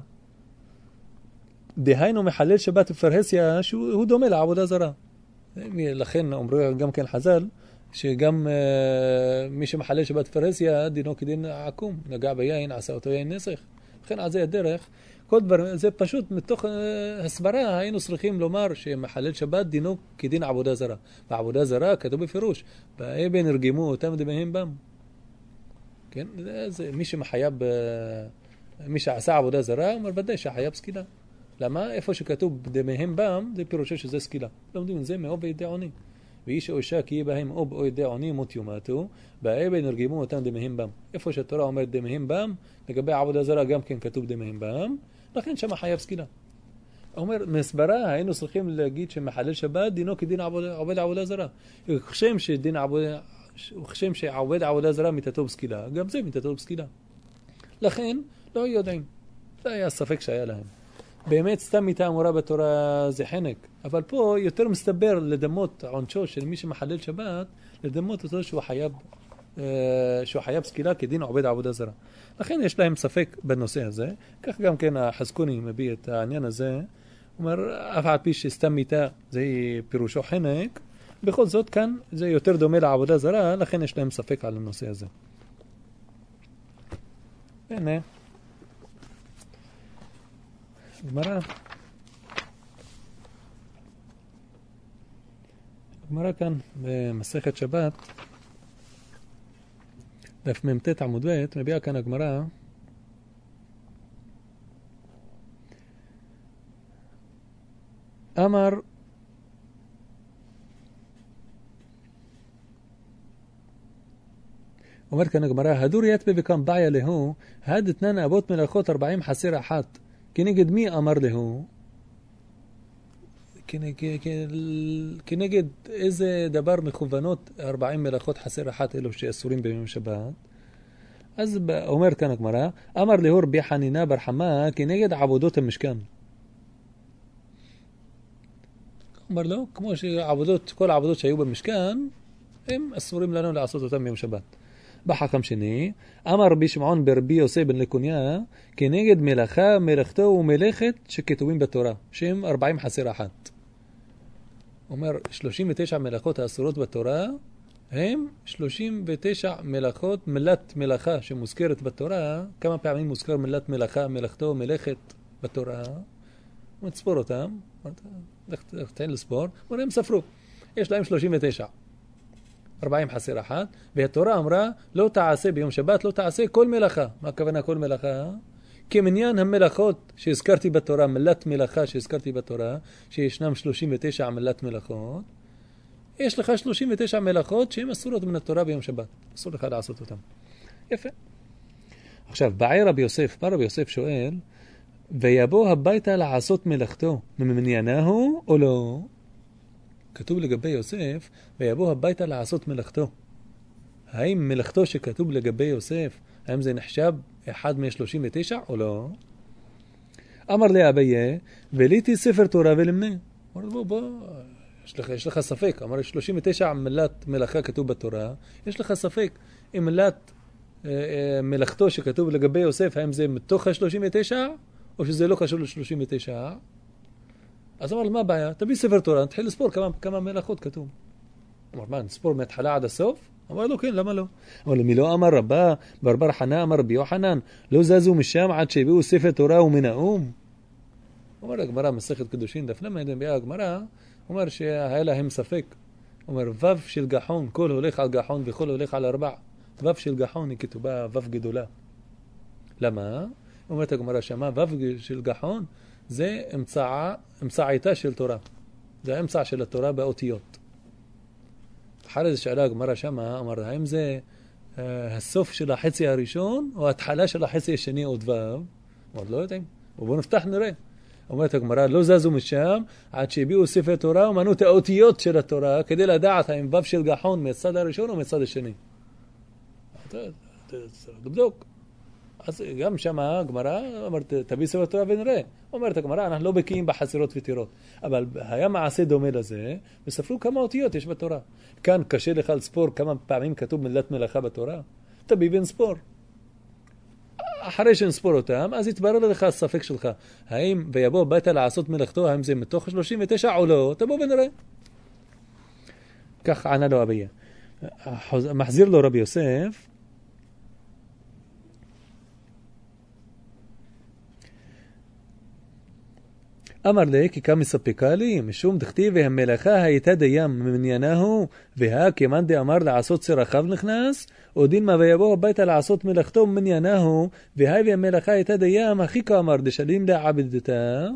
דהיינו מחלל שבת בפרהסיה שהוא דומה לעבודה זרה. לכן אומרים גם כן חז"ל, שגם uh, מי שמחלל שבת בפרהסיה דינו כדין עקום, נגע ביין, עשה אותו יין נסך. לכן על זה הדרך, כל דבר, זה פשוט מתוך uh, הסברה היינו צריכים לומר שמחלל שבת דינו כדין עבודה זרה. בעבודה זרה כתוב בפירוש, באבן הרגמו אותם דמיהם בם. כן? זה, זה, מי שמחייב, uh, מי שעשה עבודה זרה, אומר ודאי שחייב סקילה. למה? איפה שכתוב דמיהם בם, זה פירושו שזה סקילה. לומדים את זה מאוב וידי עוני. ואיש או אישה כי יהיה בהם אוב או ידי עוני מות יומתו, באבן הרגמו אותם דמיהם בם. איפה שהתורה אומרת דמיהם בם, לגבי עבודה זרה גם כן כתוב דמיהם בם, לכן שם חייב סקילה. אומר, מסברה, היינו צריכים להגיד שמחלל שבת דינו כדין עובד עבודה זרה. וכשם שדין עבודה, וכשם שעובד עבודה זרה מתתו בסקילה, גם זה מתתו בסקילה. לכן, לא יודעים. זה היה הספק שהיה להם. באמת סתם מיתה אמורה בתורה זה חנק, אבל פה יותר מסתבר לדמות עונשו של מי שמחלל שבת, לדמות אותו שהוא חייב, שהוא חייב סקילה כדין עובד עבודה זרה. לכן יש להם ספק בנושא הזה, כך גם כן החזקוני מביא את העניין הזה, אומר אף על פי שסתם מיתה זה פירושו חנק, בכל זאת כאן זה יותר דומה לעבודה זרה, לכן יש להם ספק על הנושא הזה. הנה. גמרא גמרא כאן במסכת שבת דף ממתת עמוד ב' מביאה כאן הגמרא אמר אומר כאן הגמרא הדור יתבה וכאן בעיה להו הד תנן אבות מלאכות ארבעים חסר אחת כנגד מי אמר להו כנגד, כנגד איזה דבר מכוונות ארבעים מלאכות חסר אחת אלו שאסורים ביום שבת. אז אומר כאן הגמרא אמר להו רבי חנינא בר חמא כנגד עבודות המשכן. אומר לו כמו שעבודות כל העבודות שהיו במשכן הם אסורים לנו לעשות אותם ביום שבת. בחכם שני אמר רבי שמעון ברבי יוסי בן לקוניה כנגד מלאכה מלאכתו ומלאכת שכתובים בתורה שהם ארבעים חסר אחת. אומר שלושים ותשע מלאכות האסורות בתורה הם שלושים ותשע מלאכות מלאת מלאכה שמוזכרת בתורה. כמה פעמים מוזכר מלאת מלאכה מלאכתו מלאכת בתורה? תספור אותם, תן לספור, הם ספרו, יש להם שלושים ותשע, ארבעים חסר אחת, והתורה אמרה לא תעשה ביום שבת, לא תעשה כל מלאכה. מה הכוונה כל מלאכה? כמניין המלאכות שהזכרתי בתורה, מלאת מלאכה שהזכרתי בתורה, שישנם שלושים ותשע מלאת מלאכות, יש לך שלושים ותשע מלאכות שהן אסורות מן התורה ביום שבת, אסור לך לעשות אותן. יפה. עכשיו, באי רבי יוסף, בא רבי יוסף שואל, ויבוא הביתה לעשות מלאכתו, ממניינו או לא? כתוב לגבי יוסף, ויבוא הביתה לעשות מלאכתו. האם מלאכתו שכתוב לגבי יוסף, האם זה נחשב אחד מ-שלושים ותשע או לא? אמר לי אביה, וליתי ספר תורה ולמנה. אמר בוא, בוא, יש לך, יש לך ספק. אמר שלושים ותשע מלאת מלאכה כתוב בתורה, יש לך ספק. אם מלאת אה, אה, מלאכתו שכתוב לגבי יוסף, האם זה מתוך ה-שלושים ותשע, או שזה לא קשור ל-שלושים ותשע? אז אמר, מה הבעיה? תביא ספר תורה, נתחיל לספור כמה, כמה מלאכות כתוב. אמר, מה, נספור מהתחלה עד הסוף? אמר לו, כן, למה לא? אמר לו, מי לא אמר רבה, ברבר חנה אמר רבי יוחנן, לא זזו משם עד שהביאו ספר תורה ומנאום? אומר הגמרא, מסכת קדושין, דף למד, הביאה הגמרא, אומר שהיה להם ספק. אומר, וו של גחון, כל הולך על גחון וכל הולך על ארבע. וו של גחון היא כתובה וו גדולה. למה? אומרת הגמרא שמה, וו של גחון, זה אמצעה, אמצעיתה של תורה. זה האמצע של התורה באותיות. אחרי זה שאלה הגמרא שמה, אמר, האם זה uh, הסוף של החצי הראשון, או התחלה של החצי השני עוד וו? אמר, לא יודעים. ובואו נפתח נראה. אומרת הגמרא, לא זזו משם, עד שהביאו ספר תורה, ומנו את האותיות של התורה, כדי לדעת האם וו של גחון מהצד הראשון או מהצד השני. תבדוק. אז גם שמה הגמרא אומרת, תביא ספר תורה ונראה. אומרת הגמרא, אנחנו לא בקיאים בחסירות וטירות. אבל היה מעשה דומה לזה, וספרו כמה אותיות יש בתורה. כאן קשה לך לספור כמה פעמים כתוב מלאת מלאכה בתורה. תביא ונספור. אחרי שנספור אותם, אז יתברר לך הספק שלך. האם ויבוא ביתה לעשות מלאכתו, האם זה מתוך שלושים ותשע או לא? תבוא ונראה. כך ענה לו אביה. מחזיר לו רבי יוסף, אמר לי, כי כמה מספקה לי, משום דכתיב והמלאכה הייתה דים ממניינו, והא כמאן דאמר לעשות צרכיו נכנס, או דין מה ויבוא הביתה לעשות מלאכתו ממניינו, והא והמלאכה הייתה דים, הכי כאמר דשלים לעבדתה.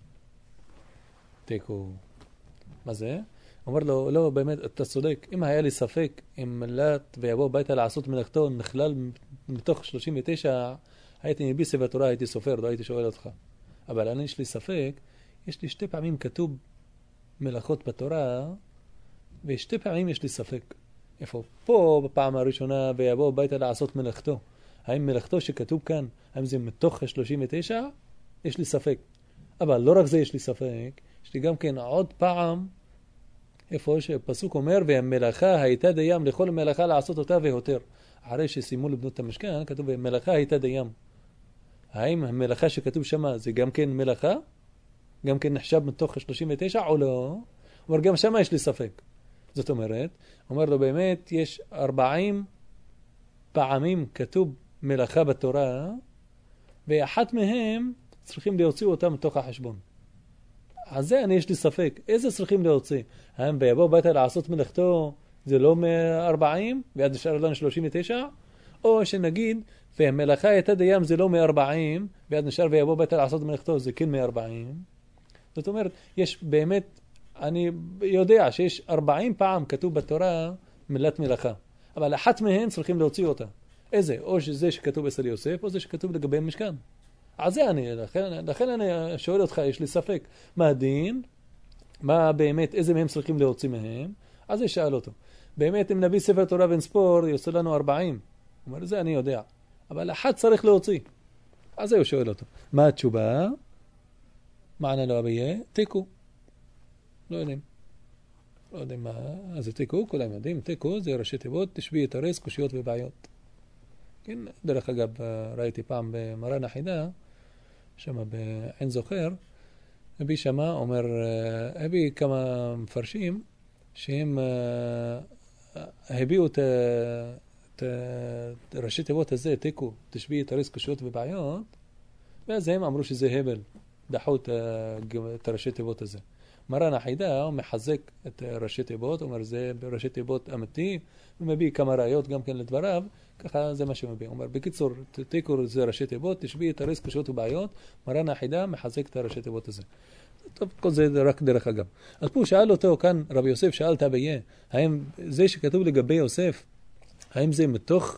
תיקו. מה זה? אומר לו, לא, באמת, אתה צודק, אם היה לי ספק, אם מלאת ויבוא הביתה לעשות מלאכתו נכלל מתוך שלושים ותשע, הייתי מביא ספר תורה, הייתי סופר, לא הייתי שואל אותך. אבל אני יש לי ספק, יש לי שתי פעמים כתוב מלאכות בתורה, ושתי פעמים יש לי ספק. איפה? פה בפעם הראשונה ויבוא הביתה לעשות מלאכתו. האם מלאכתו שכתוב כאן, האם זה מתוך ה-שלושים ותשע? יש לי ספק. אבל לא רק זה יש לי ספק, יש לי גם כן עוד פעם, איפה שפסוק אומר, והמלאכה הייתה דים לכל מלאכה לעשות אותה והותר. אחרי שסיימו לבנות את המשכן, כתוב, והמלאכה הייתה דים. האם המלאכה שכתוב שמה זה גם כן מלאכה? גם כן נחשב מתוך ה-שלושים ותשע או לא? אומר, גם שמה יש לי ספק. זאת אומרת, אומר לו באמת, יש ארבעים פעמים כתוב מלאכה בתורה, ואחת מהם צריכים להוציא אותה מתוך החשבון. אז זה אני יש לי ספק. איזה צריכים להוציא? האם ויבוא ביתה לעשות מלאכתו זה לא מ-ארבעים, ועד נשאר לנו שלושים ותשע? או שנגיד, והמלאכה הייתה דיים זה לא מאה וארבעים, ועד נשאר ויבוא בית לעשות מלאכתו זה כן מאה וארבעים. זאת אומרת, יש באמת, אני יודע שיש ארבעים פעם כתוב בתורה מילת מלאכה, אבל אחת מהן צריכים להוציא אותה. איזה? או שזה שכתוב אצל יוסף, או זה שכתוב לגבי המשכן. אז זה אני, לכן, לכן אני שואל אותך, יש לי ספק, מה הדין? מה באמת, איזה מהם צריכים להוציא מהם? אז אני שאל אותו. באמת, אם נביא ספר תורה ונספור, יוצא לנו ארבעים. הוא אומר, זה אני יודע. אבל אחת צריך להוציא. אז הוא שואל אותו. מה התשובה? מה ענה לו אביה? תיקו. לא יודעים. לא יודעים מה, אז זה תיקו, כולם יודעים. תיקו זה ראשי תיבות, תשבי את הרס, קושיות ובעיות. כן, דרך אגב, ראיתי פעם במרן החידה, שמה בעין זוכר, אבי שמה אומר, אבי כמה מפרשים, שהם הביאו את ראשי תיבות הזה, תיקו, תשבי את הרס, קושיות ובעיות, ואז הם אמרו שזה הבל, דחו את ראשי תיבות הזה. מרן החידה הוא מחזק את ראשי תיבות, הוא אומר זה ראשי תיבות אמיתי, הוא מביא כמה ראיות גם כן לדבריו, ככה זה מה שהוא מביא. הוא אומר בקיצור, תיקור זה ראשי תיבות, תשבי את הרס, קושיות ובעיות, מרן החידה מחזק את ראשי תיבות הזה. טוב, כל זה רק דרך אגב. אז פה שאל אותו כאן, רבי יוסף שאל את אביה, האם זה שכתוב לגבי יוסף, האם זה מתוך,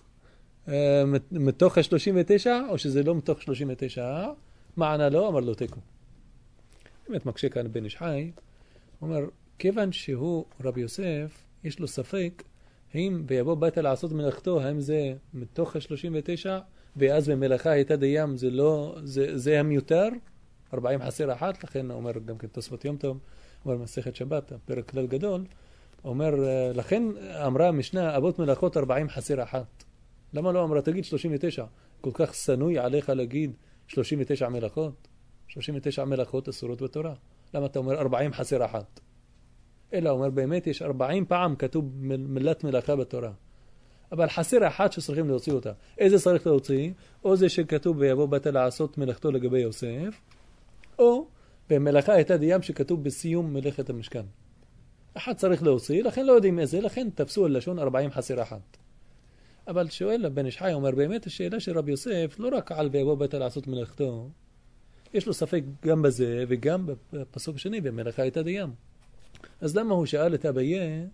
מתוך ה-שלושים ותשע, או שזה לא מתוך שלושים ותשע? מה ענה לו? אמר לו תיקו. באמת מקשה כאן בן איש חי, הוא אומר, כיוון שהוא רבי יוסף, יש לו ספק, האם ויבוא ביתה לעשות מלאכתו, האם זה מתוך ה-שלושים ותשע, ואז במלאכה הייתה דים, זה לא, זה, זה המיותר, ארבעים חסר אחת, לכן אומר גם כן תוספות יום טוב, אומר מסכת שבת, פרק כלל גדול, אומר, לכן אמרה המשנה, אבות מלאכות ארבעים חסר אחת. למה לא אמרה, תגיד שלושים ותשע, כל כך סנוי עליך להגיד שלושים ותשע מלאכות? שלושים ותשע מלאכות אסורות בתורה. למה אתה אומר ארבעים חסר אחת? אלא אומר באמת יש ארבעים פעם כתוב מילת מלאכה בתורה. אבל חסר אחת שצריכים להוציא אותה. איזה צריך להוציא? או זה שכתוב ויבוא ביתה לעשות מלאכתו לגבי יוסף, או במלאכה הייתה דים שכתוב בסיום מלאכת המשכן. אחת צריך להוציא, לכן לא יודעים איזה, לכן תפסו על לשון ארבעים חסר אחת. אבל שואל בן איש חי, אומר באמת השאלה של רבי יוסף, לא רק על ויבוא ביתה לעשות מלאכתו, יש לו ספק גם בזה וגם בפסוק שני, במלאכה הייתה דים. אז למה הוא שאל את אביה,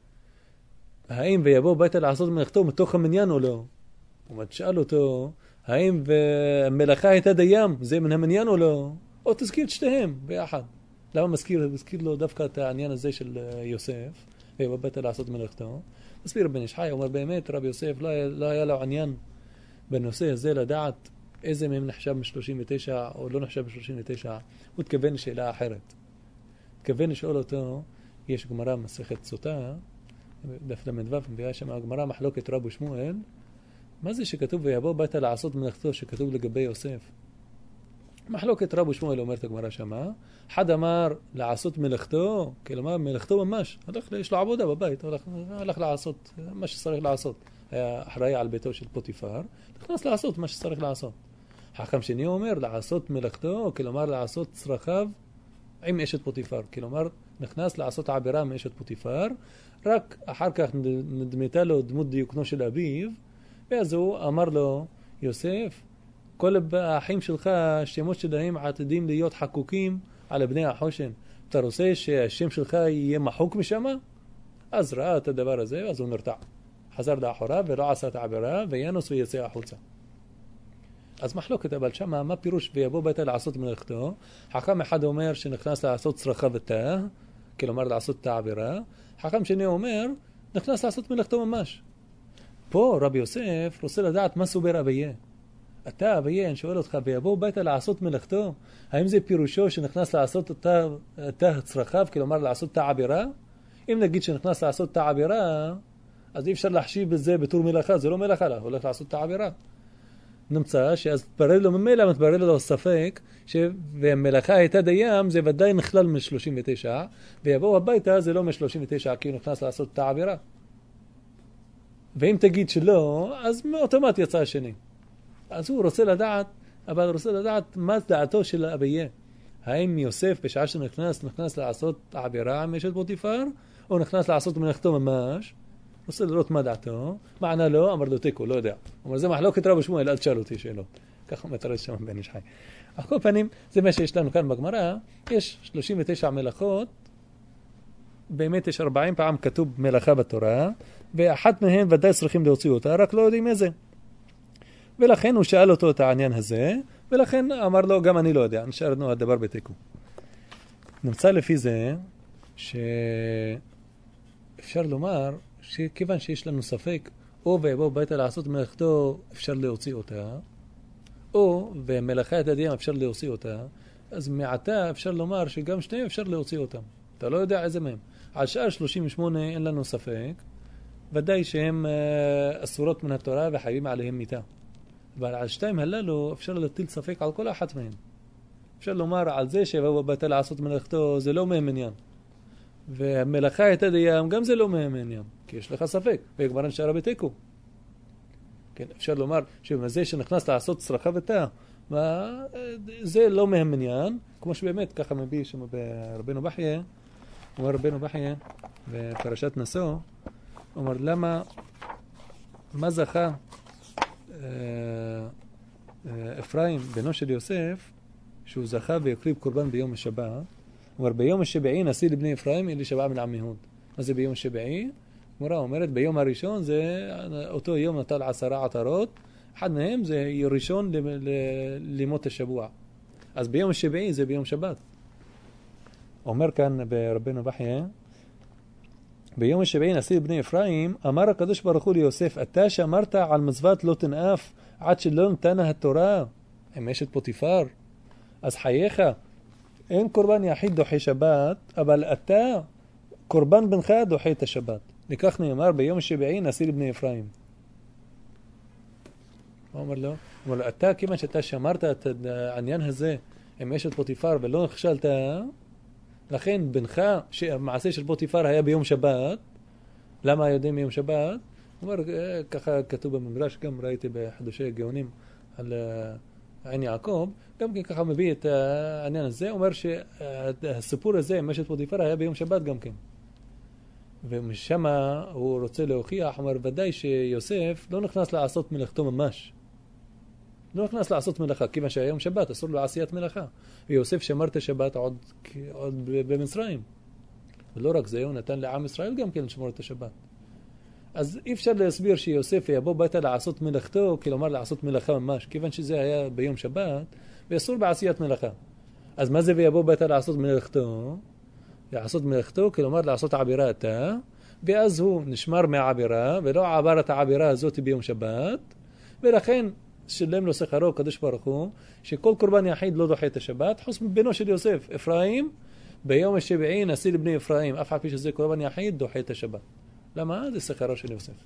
האם ויבוא ביתה לעשות מלאכתו מתוך המניין או לא? הוא אומר, שאל אותו, האם ומלאכה הייתה דים, זה מן המניין או לא? או תזכיר את שתיהם ביחד. למה מזכיר, מזכיר לו דווקא את העניין הזה של יוסף, ויבוא ביתה לעשות מלאכתו? מסביר בן איש חי, הוא אומר, באמת רבי יוסף לא היה, לא היה לו עניין בנושא הזה לדעת איזה מהם נחשב מ-שלושים ותשע או לא נחשב ב-שלושים ותשע, הוא התכוון לשאלה אחרת. התכוון לשאול אותו, יש גמרא מסכת סוטה, דף למדו"ב, מביאה שם הגמרא מחלוקת רב ושמואל, מה זה שכתוב ויבוא ביתה לעשות מלאכתו שכתוב לגבי יוסף? מחלוקת רב ושמואל אומרת הגמרא שמה, אחד אמר לעשות מלאכתו, כלומר מלאכתו ממש, הלך, יש לו עבודה בבית, הלך, הלך לעשות מה שצריך לעשות. היה אחראי על ביתו של פוטיפר, נכנס לעשות מה שצריך לעשות. חכם שני אומר לעשות מלאכתו, כלומר לעשות צרכיו עם אשת פוטיפר, כלומר נכנס לעשות עבירה מאשת פוטיפר, רק אחר כך נדמתה לו דמות דיוקנו של אביו, ואז הוא אמר לו, יוסף, כל האחים שלך, השמות שלהם עתידים להיות חקוקים על בני החושן. אתה רוצה שהשם שלך יהיה מחוק משם? אז ראה את הדבר הזה, אז הוא נרתע. חזר לאחוריו ולא עשה את העבירה, וינוס ויצא החוצה. אז מחלוקת, אבל שמה, מה פירוש ויבוא ביתה לעשות מלאכתו? חכם אחד אומר שנכנס לעשות צרכה ותא, כלומר לעשות את העבירה. חכם שני אומר, נכנס לעשות מלאכתו ממש. פה רבי יוסף רוצה לדעת מה סובר אביה. אתה אביה, אני שואל אותך, ויבוא ביתה לעשות מלאכתו, האם זה פירושו שנכנס לעשות את הצרכיו, כלומר לעשות את העבירה? אם נגיד שנכנס לעשות את העבירה, אז אי אפשר להחשיב בזה בתור מלאכה, זה לא מלאכה, הוא הולך לעשות את העבירה. נמצא שאז תברר לו ממילא, מתברר לו ספק, שמלאכה הייתה דים, זה ודאי נכלל מ-שלושים ותשע, ויבוא הביתה זה לא מ-שלושים ותשע, כי הוא נכנס לעשות את העבירה. ואם תגיד שלא, אז אוטומט יצא השני. אז הוא רוצה לדעת, אבל רוצה לדעת מה דעתו של אביה. האם יוסף בשעה שנכנס, נכנס לעשות עבירה עם אשת פוטיפר, או נכנס לעשות מלאכתו ממש? רוצה לראות מה דעתו, מה ענה לו, אמר לו תיקו, לא יודע. אומר, זה מחלוקת רב שמואל, אל תשאל אותי שאלות. ככה מתרץ שם בן איש חי. על כל פנים, זה מה שיש לנו כאן בגמרא, יש שלושים ותשע מלאכות, באמת יש ארבעים פעם כתוב מלאכה בתורה, ואחת מהן ודאי צריכים להוציא אותה, רק לא יודעים איזה. ולכן הוא שאל אותו את העניין הזה, ולכן אמר לו, גם אני לא יודע, נשארנו הדבר בתיקו. נמצא לפי זה, שאפשר לומר, שכיוון שיש לנו ספק, או ויבוא ביתה לעשות מלאכתו, אפשר להוציא אותה, או במלאכה את הדיין אפשר להוציא אותה, אז מעתה אפשר לומר שגם שניהם אפשר להוציא אותם. אתה לא יודע איזה מהם. על שאר שלושים ושמונה אין לנו ספק, ודאי שהם אסורות מן התורה וחייבים עליהם מיתה. אבל על שתיים הללו אפשר להטיל ספק על כל אחת מהם. אפשר לומר על זה שיבוא ביתה לעשות מלאכתו, זה לא מהם עניין. והמלאכה את הדיין גם זה לא מהם עניין, כי יש לך ספק, וכבר נשארה בתיקו. כן, אפשר לומר שבזה שנכנס לעשות צרכה ותא, זה לא מהם עניין, כמו שבאמת ככה מביא שם ברבנו בחיה, אומר רבנו בחיה בפרשת נשוא, אומר למה, מה זכה אפרים בנו של יוסף, שהוא זכה ויקריב קורבן ביום השבת, אומר ביום השבעי נשיא לבני אפרים אלי שבעה מן עם יהוד. מה זה ביום השבעי? גמרא אומרת ביום הראשון זה אותו יום נטל עשרה עטרות, אחד מהם זה ראשון למות השבוע. אז ביום השבעי זה ביום שבת. אומר כאן ברבנו בחיה, ביום השבעי נשיא לבני אפרים, אמר הקדוש ברוך הוא ליוסף, אתה שאמרת על מצוות לא תנאף עד שלא נתנה התורה עם אשת פוטיפר, אז חייך, אין קורבן יחיד דוחה שבת, אבל אתה קורבן בנך דוחה את השבת. לכך נאמר ביום השבעי נשיא לבני אפרים. מה אומר לו? אומר לו, אתה כיוון שאתה שמרת את העניין הזה עם אשת פוטיפר ולא נכשלת, לכן בנך, המעשה של פוטיפר היה ביום שבת, למה יודעים ביום שבת? הוא אומר, ככה כתוב במדרש, גם ראיתי בחדושי הגאונים על עין יעקב, גם כן ככה מביא את העניין הזה, אומר שהסיפור הזה עם אשת פוטיפר היה ביום שבת גם כן. ומשם הוא רוצה להוכיח, אומר, ודאי שיוסף לא נכנס לעשות מלאכתו ממש. לא נכנס לעשות מלאכה, כיוון שהיום שבת, אסור לו עשיית מלאכה. ויוסף שמר את השבת עוד, עוד במצרים. ולא רק זה, הוא נתן לעם ישראל גם כן לשמור את השבת. אז אי אפשר להסביר שיוסף יבוא ביתה לעשות מלאכתו, כלומר לעשות מלאכה ממש, כיוון שזה היה ביום שבת, ואסור בעשיית מלאכה. אז מה זה ויבוא ביתה לעשות מלאכתו? לעשות מלאכתו, כלומר לעשות עבירה אתה, ואז הוא נשמר מהעבירה, ולא עבר את העבירה הזאת ביום שבת, ולכן שלם לו שכרו קדוש ברוך הוא, שכל קורבן יחיד לא דוחה את השבת, חוץ מבנו של יוסף, אפרים, ביום השבעי נשיא לבני אפרים, אף על פי שזה קורבן יחיד דוחה את השבת. למה? זה שכרו של יוסף.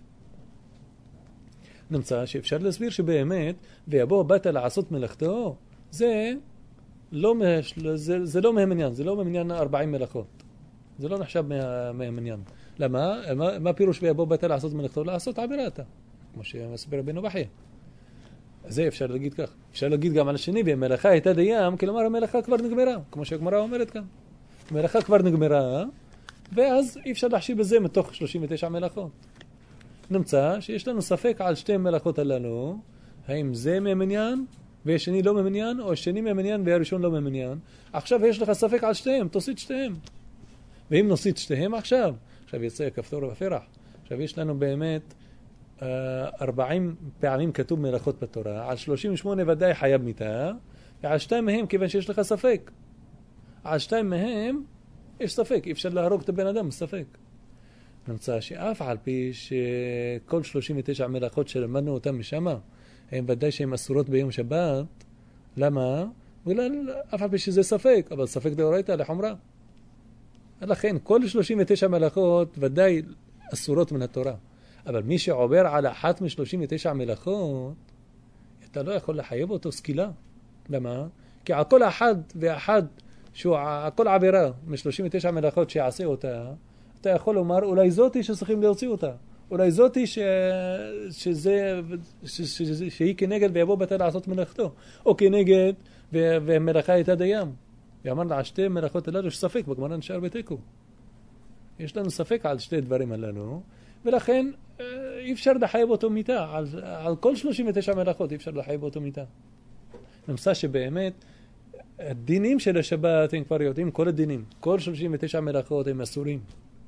נמצא שאפשר להסביר שבאמת, ויבוא ביתה לעשות מלאכתו, זה לא, זה, זה לא מהמניין, זה לא מהמניין ארבעים מלאכות. זה לא נחשב מהמניין. למה? מה, מה פירוש ויבוא ביתה לעשות מלאכתו? לעשות עבירתה, כמו שמסביר רבנו בחיה. זה אפשר להגיד כך. אפשר להגיד גם על השני, והמלאכה הייתה דים, כלומר המלאכה כבר נגמרה, כמו שהגמרא אומרת כאן. המלאכה כבר נגמרה, ואז אי אפשר להחשיב בזה מתוך שלושים ותשע מלאכות. נמצא שיש לנו ספק על שתי מלאכות הללו, האם זה מהמניין, והשני לא מהמניין, או השני מהמניין והראשון לא מהמניין. עכשיו יש לך ספק על שתיהם, תוסיט שתיהם. ואם נוסיט שתיהם עכשיו, עכשיו יצא כפתור ופרח. עכשיו יש לנו באמת ארבעים פעמים כתוב מלאכות בתורה, על שלושים ושמונה ודאי חייב מיתה, ועל שתיים מהם כיוון שיש לך ספק. על שתיים מהם יש ספק, אי אפשר להרוג את הבן אדם בספק. נמצא שאף על פי שכל שלושים ותשע מלאכות שלמדנו אותם משם, הם ודאי שהן אסורות ביום שבת. למה? בגלל אף על פי שזה ספק, אבל ספק דאורייתא לחומרה. לכן כל שלושים ותשע מלאכות ודאי אסורות מן התורה. אבל מי שעובר על אחת מ-שלושים ותשע מלאכות, אתה לא יכול לחייב אותו סקילה. למה? כי על כל אחד ואחד, שהוא, כל עבירה מ-שלושים ותשע מלאכות שיעשה אותה, אתה יכול לומר, אולי זאתי שצריכים להוציא אותה. אולי זאתי ש... שזה... ש... ש... ש... שהיא כנגד ויבוא ביתה לעשות מלאכתו. או כנגד ו... ומלאכה הייתה דים. ואמרנו על שתי מלאכות הללו שספק, בגמרא נשאר בתיקו. יש לנו ספק על שתי דברים הללו, ולכן אי אפשר לחייב אותו מיתה, על, על כל שלושים ותשע מלאכות אי אפשר לחייב אותו מיתה. נמצא שבאמת הדינים של השבת הם כבר יודעים, כל הדינים, כל שלושים ותשע מלאכות הם אסורים.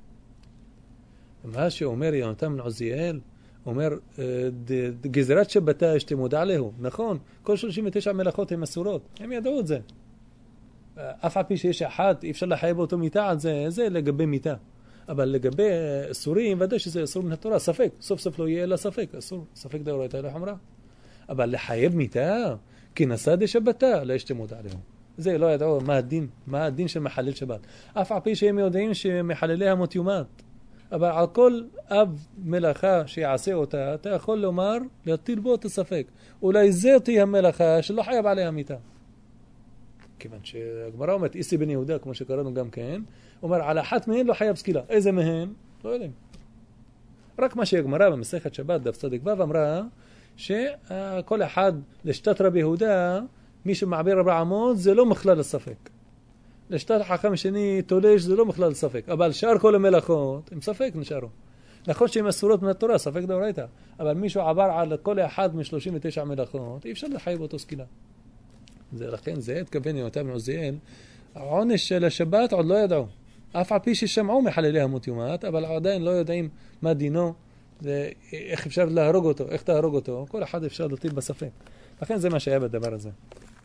מה שאומר יונתן בן עוזיאל, אומר, גזירת שבתה שתמודע להו, נכון, כל שלושים ותשע מלאכות הן אסורות, הם ידעו את זה. אף על פי שיש אחת, אי אפשר לחייב אותו מיתה על זה, זה לגבי מיתה. אבל לגבי אסורים, ודאי שזה אסור מן התורה, ספק, סוף סוף לא יהיה לה ספק, אסור, ספק דאורייתא לחומרא. אבל לחייב מיתה, כי נשא דשבתה, לא שתמודע להו. זה לא ידעו מה הדין, מה הדין של מחלל שבת. אף על פי שהם יודעים שמחללי המות יומת. אבל על כל אב מלאכה שיעשה אותה, אתה יכול לומר, להטיל בו את הספק. אולי זה תהיה המלאכה שלא חייב עליה מיתה. כיוון שהגמרא אומרת, איסי בן יהודה, כמו שקראנו גם כן, אומר, על אחת מהן לא חייב סקילה. איזה מהן? לא יודעים. רק מה שהגמרא במסכת שבת, דף צדיק ו' אמרה, שכל אחד לשתת רבי יהודה, מי שמעביר ארבע אמות, זה לא מכלל הספק. לשתת חכם שני תולש, זה לא מכלל ספק. אבל שאר כל המלאכות, הם ספק נשארו. נכון שהן אסורות מן התורה, ספק דאורייתא. אבל מישהו עבר על כל אחד מ-שלושים ותשע מלאכות, אי אפשר לחייב אותו סקילה. זה לכן זה התכוון יונתן בן עוזיאל, העונש של השבת עוד לא ידעו. אף על פי ששמעו מחללי המות יומת, אבל עדיין לא יודעים מה דינו, איך אפשר להרוג אותו, איך תהרוג אותו, כל אחד אפשר להטיל בספק. לכן זה מה שהיה בדבר הזה.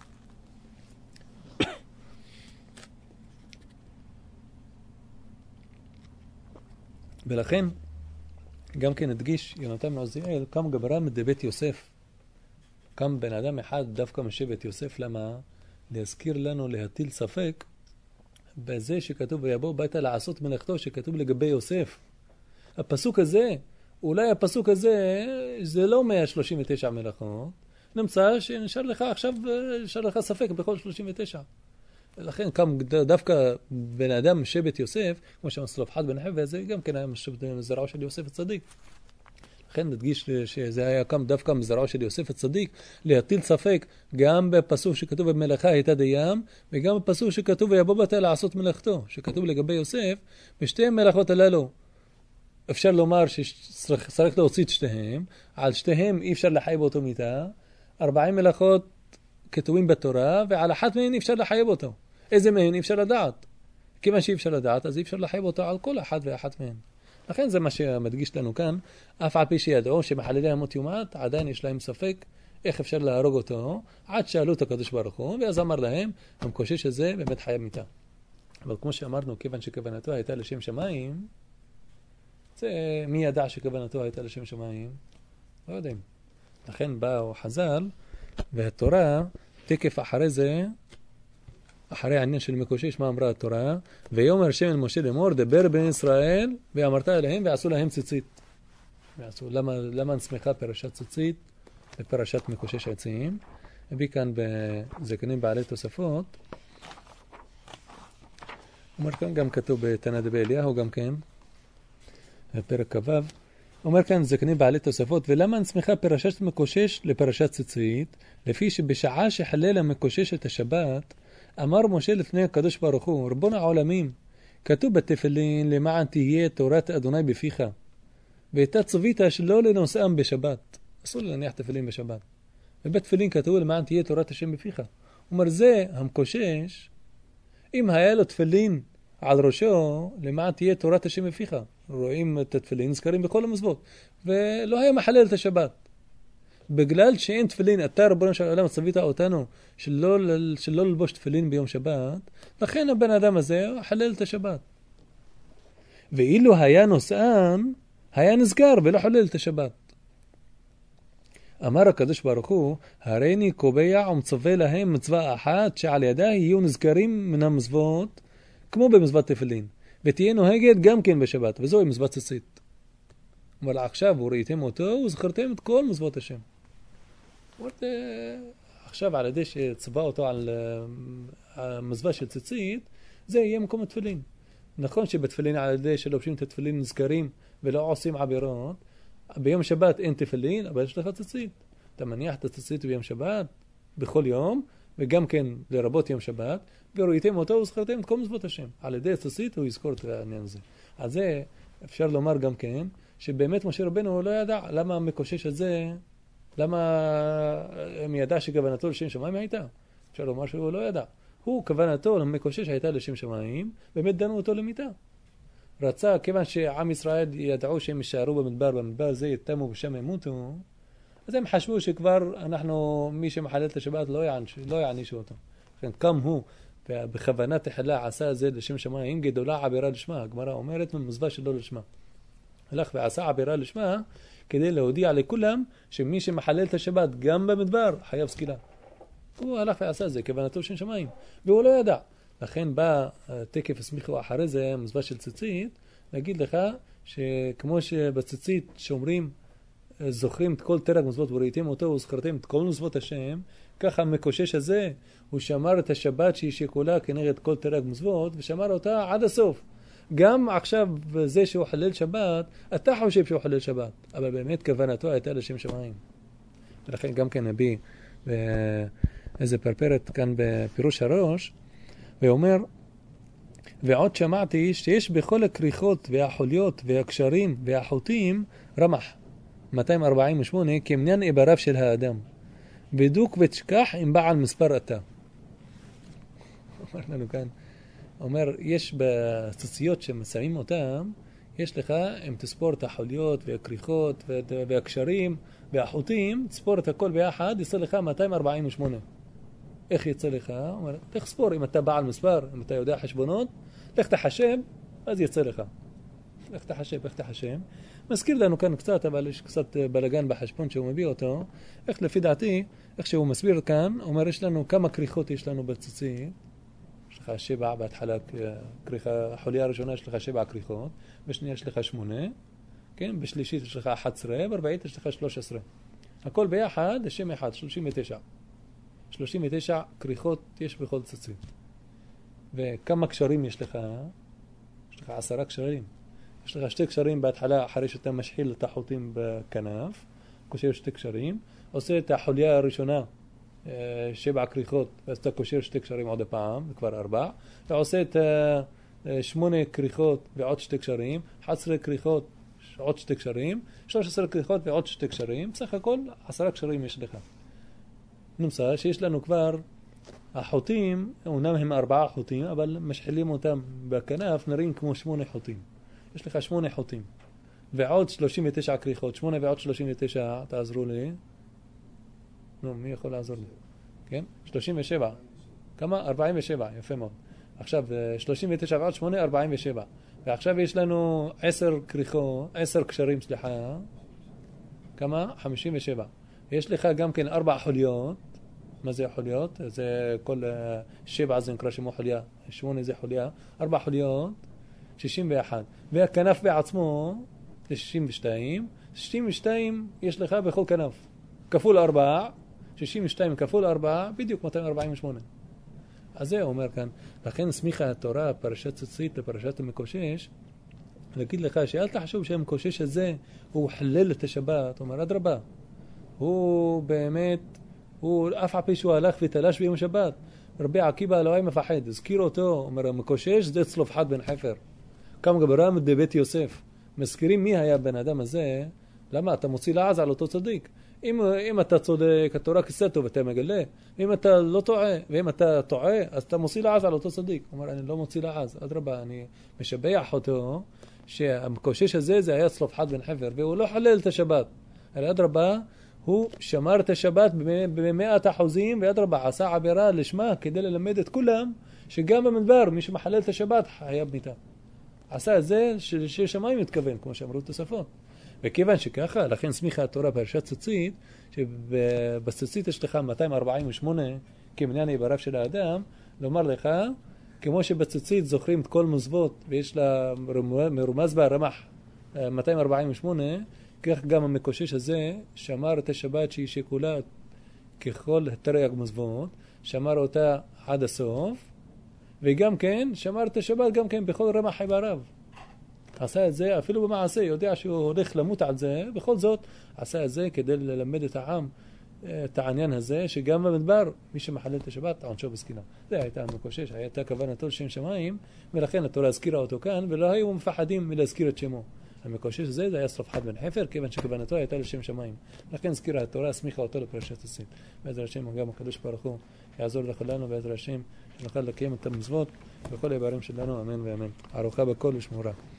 ולכן, גם כן הדגיש יונתן בן עוזיאל, קם גברא מדבית יוסף. קם בן אדם אחד דווקא משבט יוסף, למה? להזכיר לנו להטיל ספק בזה שכתוב ויבוא ביתה לעשות מלאכתו, שכתוב לגבי יוסף. הפסוק הזה, אולי הפסוק הזה, זה לא מאה שלושים ותשע מלאכות, נמצא שנשאר לך עכשיו, נשאר לך ספק בכל שלושים ותשע. לכן קם דווקא בן אדם משבט יוסף, כמו שמסלופחד בן חווה, זה גם כן היה מזרעו של יוסף הצדיק. לכן נדגיש שזה היה קם דווקא מזרעו של יוסף הצדיק, להטיל ספק גם בפסוק שכתוב במלאכה הייתה דים, וגם בפסוק שכתוב ויבוא ביתה לעשות מלאכתו, שכתוב לגבי יוסף, בשתי המלאכות הללו אפשר לומר שצריך להוציא את שתיהם, על שתיהם אי אפשר לחייב אותו מיתה, ארבעים מלאכות כתובים בתורה, ועל אחת מהן אי אפשר לחייב אותו. איזה מהן אי אפשר לדעת? כיוון שאי אפשר לדעת, אז אי אפשר לחייב אותו על כל אחת ואחת מהן. לכן זה מה שמדגיש לנו כאן, אף על פי שידעו שמחללי המות יומת, עדיין יש להם ספק איך אפשר להרוג אותו, עד שאלו את הקדוש ברוך הוא, ואז אמר להם, המקושש הזה באמת חייב מיתה. אבל כמו שאמרנו, כיוון שכוונתו הייתה לשם שמיים, זה מי ידע שכוונתו הייתה לשם שמיים? לא יודעים. לכן באו חז"ל, והתורה תקף אחרי זה, אחרי העניין של מקושש, מה אמרה התורה? ויאמר השם אל משה לאמור, דבר בני ישראל, ואמרת אליהם, ועשו להם ציצית. ועשו, למה, למה נסמכה פרשת ציצית ופרשת מקושש עצים? הביא כאן בזקנים בעלי תוספות. אומר כאן גם כתוב בתנא דבי אליהו, גם כן, בפרק כ"ו, אומר כאן זקנים בעלי תוספות, ולמה נסמכה פרשת מקושש לפרשת ציצית? לפי שבשעה שחלל המקושש את השבת, אמר משה לפני הקדוש ברוך הוא, רבון העולמים, כתוב בתפילין למען תהיה תורת אדוני בפיך, ואתה צווית שלא לנושאם בשבת. אסור להניח תפילין בשבת. ובתפילין כתוב למען תהיה תורת השם בפיך. אומר זה המקושש, אם היה לו תפילין על ראשו, למען תהיה תורת השם בפיך. רואים את התפילין, נזכרים בכל המזוות. ולא היה מחלל את השבת. בגלל שאין תפילין, אתה רבונו של העולם צווית אותנו שלא, שלא ללבוש תפילין ביום שבת, לכן הבן אדם הזה חלל את השבת. ואילו היה נושאן, היה נסגר ולא חלל את השבת. אמר הקדוש ברוך הוא, הריני קובע ומצווה להם מצווה אחת שעל ידה יהיו נזכרים מן המזוות כמו במזוות תפילין, ותהיה נוהגת גם כן בשבת, וזוהי מצוות ציצית. אבל עכשיו וראיתם אותו וזכרתם את כל מצוות השם. אומרת, עכשיו על ידי שצבע אותו על המצווה של ציצית, זה יהיה מקום התפילין. נכון שבתפילין על ידי שלובשים את התפילין נזכרים ולא עושים עבירות, ביום שבת אין תפילין, אבל יש לך ציצית. אתה מניח את הציצית ביום שבת, בכל יום, וגם כן לרבות יום שבת, וראיתם אותו וזכרתם את כל מצוות השם. על ידי הציצית הוא יזכור את העניין הזה. אז זה אפשר לומר גם כן, שבאמת משה רבנו לא ידע למה המקושש הזה, למה הם ידע שכוונתו לשם שמיים הייתה. אפשר לומר שהוא לא ידע. הוא, כוונתו למקושש הייתה לשם שמיים, באמת דנו אותו למיתה. רצה, כיוון שעם ישראל ידעו שהם יישארו במדבר, במדבר זה יתמו ושם ימותו, אז הם חשבו שכבר אנחנו, מי שמחלל את השבת לא יענישו, לא יענישו אותו. לכן קם הוא, בכוונה תחילה עשה זה לשם שמיים, גדולה עבירה לשמה. הגמרא אומרת ממוזבא שלא לשמה. הלך ועשה עבירה לשמה, כדי להודיע לכולם שמי שמחלל את השבת גם במדבר חייב סקילה. הוא הלך ועשה זה כוונתו לשם שמיים, והוא לא ידע. לכן בא תקף הסמיכו אחרי זה, מוזבא של ציצית, להגיד לך שכמו שבציצית שומרים, זוכרים את כל תרג מזוות וראיתם אותו וזכרתם את כל מזוות השם, ככה המקושש הזה הוא שמר את השבת שהיא שיקולה כנגד כל תרג מזוות ושמר אותה עד הסוף. גם עכשיו זה שהוא חלל שבת, אתה חושב שהוא חלל שבת, אבל באמת כוונתו הייתה לשם שמיים. ולכן גם כן נביא איזה פרפרת כאן בפירוש הראש, ואומר, ועוד שמעתי שיש בכל הכריכות והחוליות והקשרים והחוטים רמח מאתיים ארבעים ושמונה כמניין איבריו של האדם, בדוק ותשכח עם בעל מספר אתה. אומר לנו כאן, אומר, יש בציציות שמצאים אותם, יש לך, אם תספור את החוליות והכריכות והקשרים והחוטים, תספור את הכל ביחד, יצא לך מאתיים ארבעים ושמונה. איך יצא לך? אומר, לך ספור, אם אתה בעל מספר, אם אתה יודע חשבונות, לך תחשב, אז יצא לך. לך תחשב, לך תחשב. מזכיר לנו כאן קצת, אבל יש קצת בלגן בחשבון שהוא מביא אותו. איך לפי דעתי, איך שהוא מסביר כאן, אומר, יש לנו כמה כריכות יש לנו בציצית. יש לך שבע בהתחלה, כריכה, החוליה הראשונה יש לך שבע כריכות, בשנייה יש לך שמונה, כן? בשלישית יש לך אחת עשרה, ברביעית יש לך שלוש עשרה. הכל ביחד, השם אחד, שלושים ותשע. שלושים ותשע כריכות יש בכל ציצית. וכמה קשרים יש לך? יש לך עשרה קשרים. יש לך שתי קשרים בהתחלה, אחרי שאתה משחיל את החוטים בכנף, קושר שתי קשרים, עושה את החוליה הראשונה, שבע כריכות, ואז אתה קושר שתי קשרים עוד הפעם, זה כבר ארבע, ועושה את שמונה כריכות ועוד שתי קשרים, אחת עשרה כריכות, עוד שתי קשרים, שלוש עשרה כריכות ועוד שתי קשרים, בסך הכל עשרה קשרים יש לך. נמצא שיש לנו כבר החוטים, אומנם הם ארבעה חוטים, אבל משחילים אותם בכנף, נראים כמו שמונה חוטים. יש לך שמונה חוטים. ועוד שלושים ותשע כריכות, שמונה ועוד שלושים ותשע, תעזרו לי. נו, מי יכול לעזור לי? כן? שלושים ושבע. כמה? ארבעים ושבע, יפה מאוד. עכשיו, שלושים ותשע ועוד שמונה, ארבעים ושבע. ועכשיו יש לנו עשר כריכות, עשר קשרים, סליחה. כמה? חמישים ושבע. יש לך גם כן ארבע חוליות. מה זה חוליות? זה כל שבע זה נקרא שמו חוליה. שמונה זה חוליה. ארבע חוליות, שישים ואחת. והכנף בעצמו זה שישים ושתיים. שישים ושתיים יש לך בכל כנף. כפול ארבע, שישים ושתיים כפול ארבע, בדיוק מאתיים ארבעים ושמונה. אז זה אומר כאן. לכן סמיכה התורה, פרשת ציצית לפרשת המקושש, להגיד לך שאל תחשוב שהמקושש הזה הוא חלל את השבת. הוא אומר, אדרבה. הוא באמת, הוא אף על פי שהוא הלך ותלש ביום שבת. רבי עקיבא אלוהי מפחד, הזכיר אותו, אומר, המקושש זה צלופחד בן חפר. קם גברם בבית יוסף. מזכירים מי היה בן אדם הזה, למה? אתה מוציא לעז על אותו צדיק. אם, אם אתה צודק, התורה כסתו ואתה מגלה. אם אתה לא טועה, ואם אתה טועה, אז אתה מוציא לעז על אותו צדיק. הוא אומר, אני לא מוציא לעז. אדרבה, אני משבח אותו, שהמקושש הזה זה היה צלופחד בן חפר, והוא לא חלל את השבת. אלא אדרבה, הוא שמר את השבת במאת אחוזים, ואדרבה עשה עבירה לשמה כדי ללמד את כולם, שגם במדבר מי שמחלל את השבת חייב מיתה. עשה את זה ששמיים מתכוון, כמו שאמרו תוספות. וכיוון שככה, לכן סמיכה התורה פרשת ציצית, שבציצית יש לך מאתיים ארבעים ושמונה כמניין איבריו של האדם, לומר לך, כמו שבציצית זוכרים את כל מזוות, ויש לה מרומז ברמח מאתיים ארבעים ושמונה, כך גם המקושש הזה שמר את השבת שהיא שיקולה ככל תרי"ג מזוות, שמר אותה עד הסוף, וגם כן שמר את השבת גם כן בכל רמח איבריו. עשה את זה אפילו במעשה, יודע שהוא הולך למות על זה, בכל זאת עשה את זה כדי ללמד את העם את העניין הזה, שגם במדבר מי שמחלל את השבת עונשו בסקילה. זה הייתה המקושש, הייתה כוונתו לשם שמיים, ולכן התורה הזכירה אותו כאן, ולא היו מפחדים מלהזכיר את שמו. המקושש הזה זה היה שרפחת בן חפר, כיוון שכוונתו הייתה לשם שמיים. לכן הזכירה התורה, הסמיכה אותו לפרשת עשית. בעזרת השם, גם הקדוש ברוך הוא יעזור לכולנו, בעזרת השם, שנוכל לקיים את המצוות בכל האיברים שלנו, אמן ואמן. ארוכה בכל ושמורה.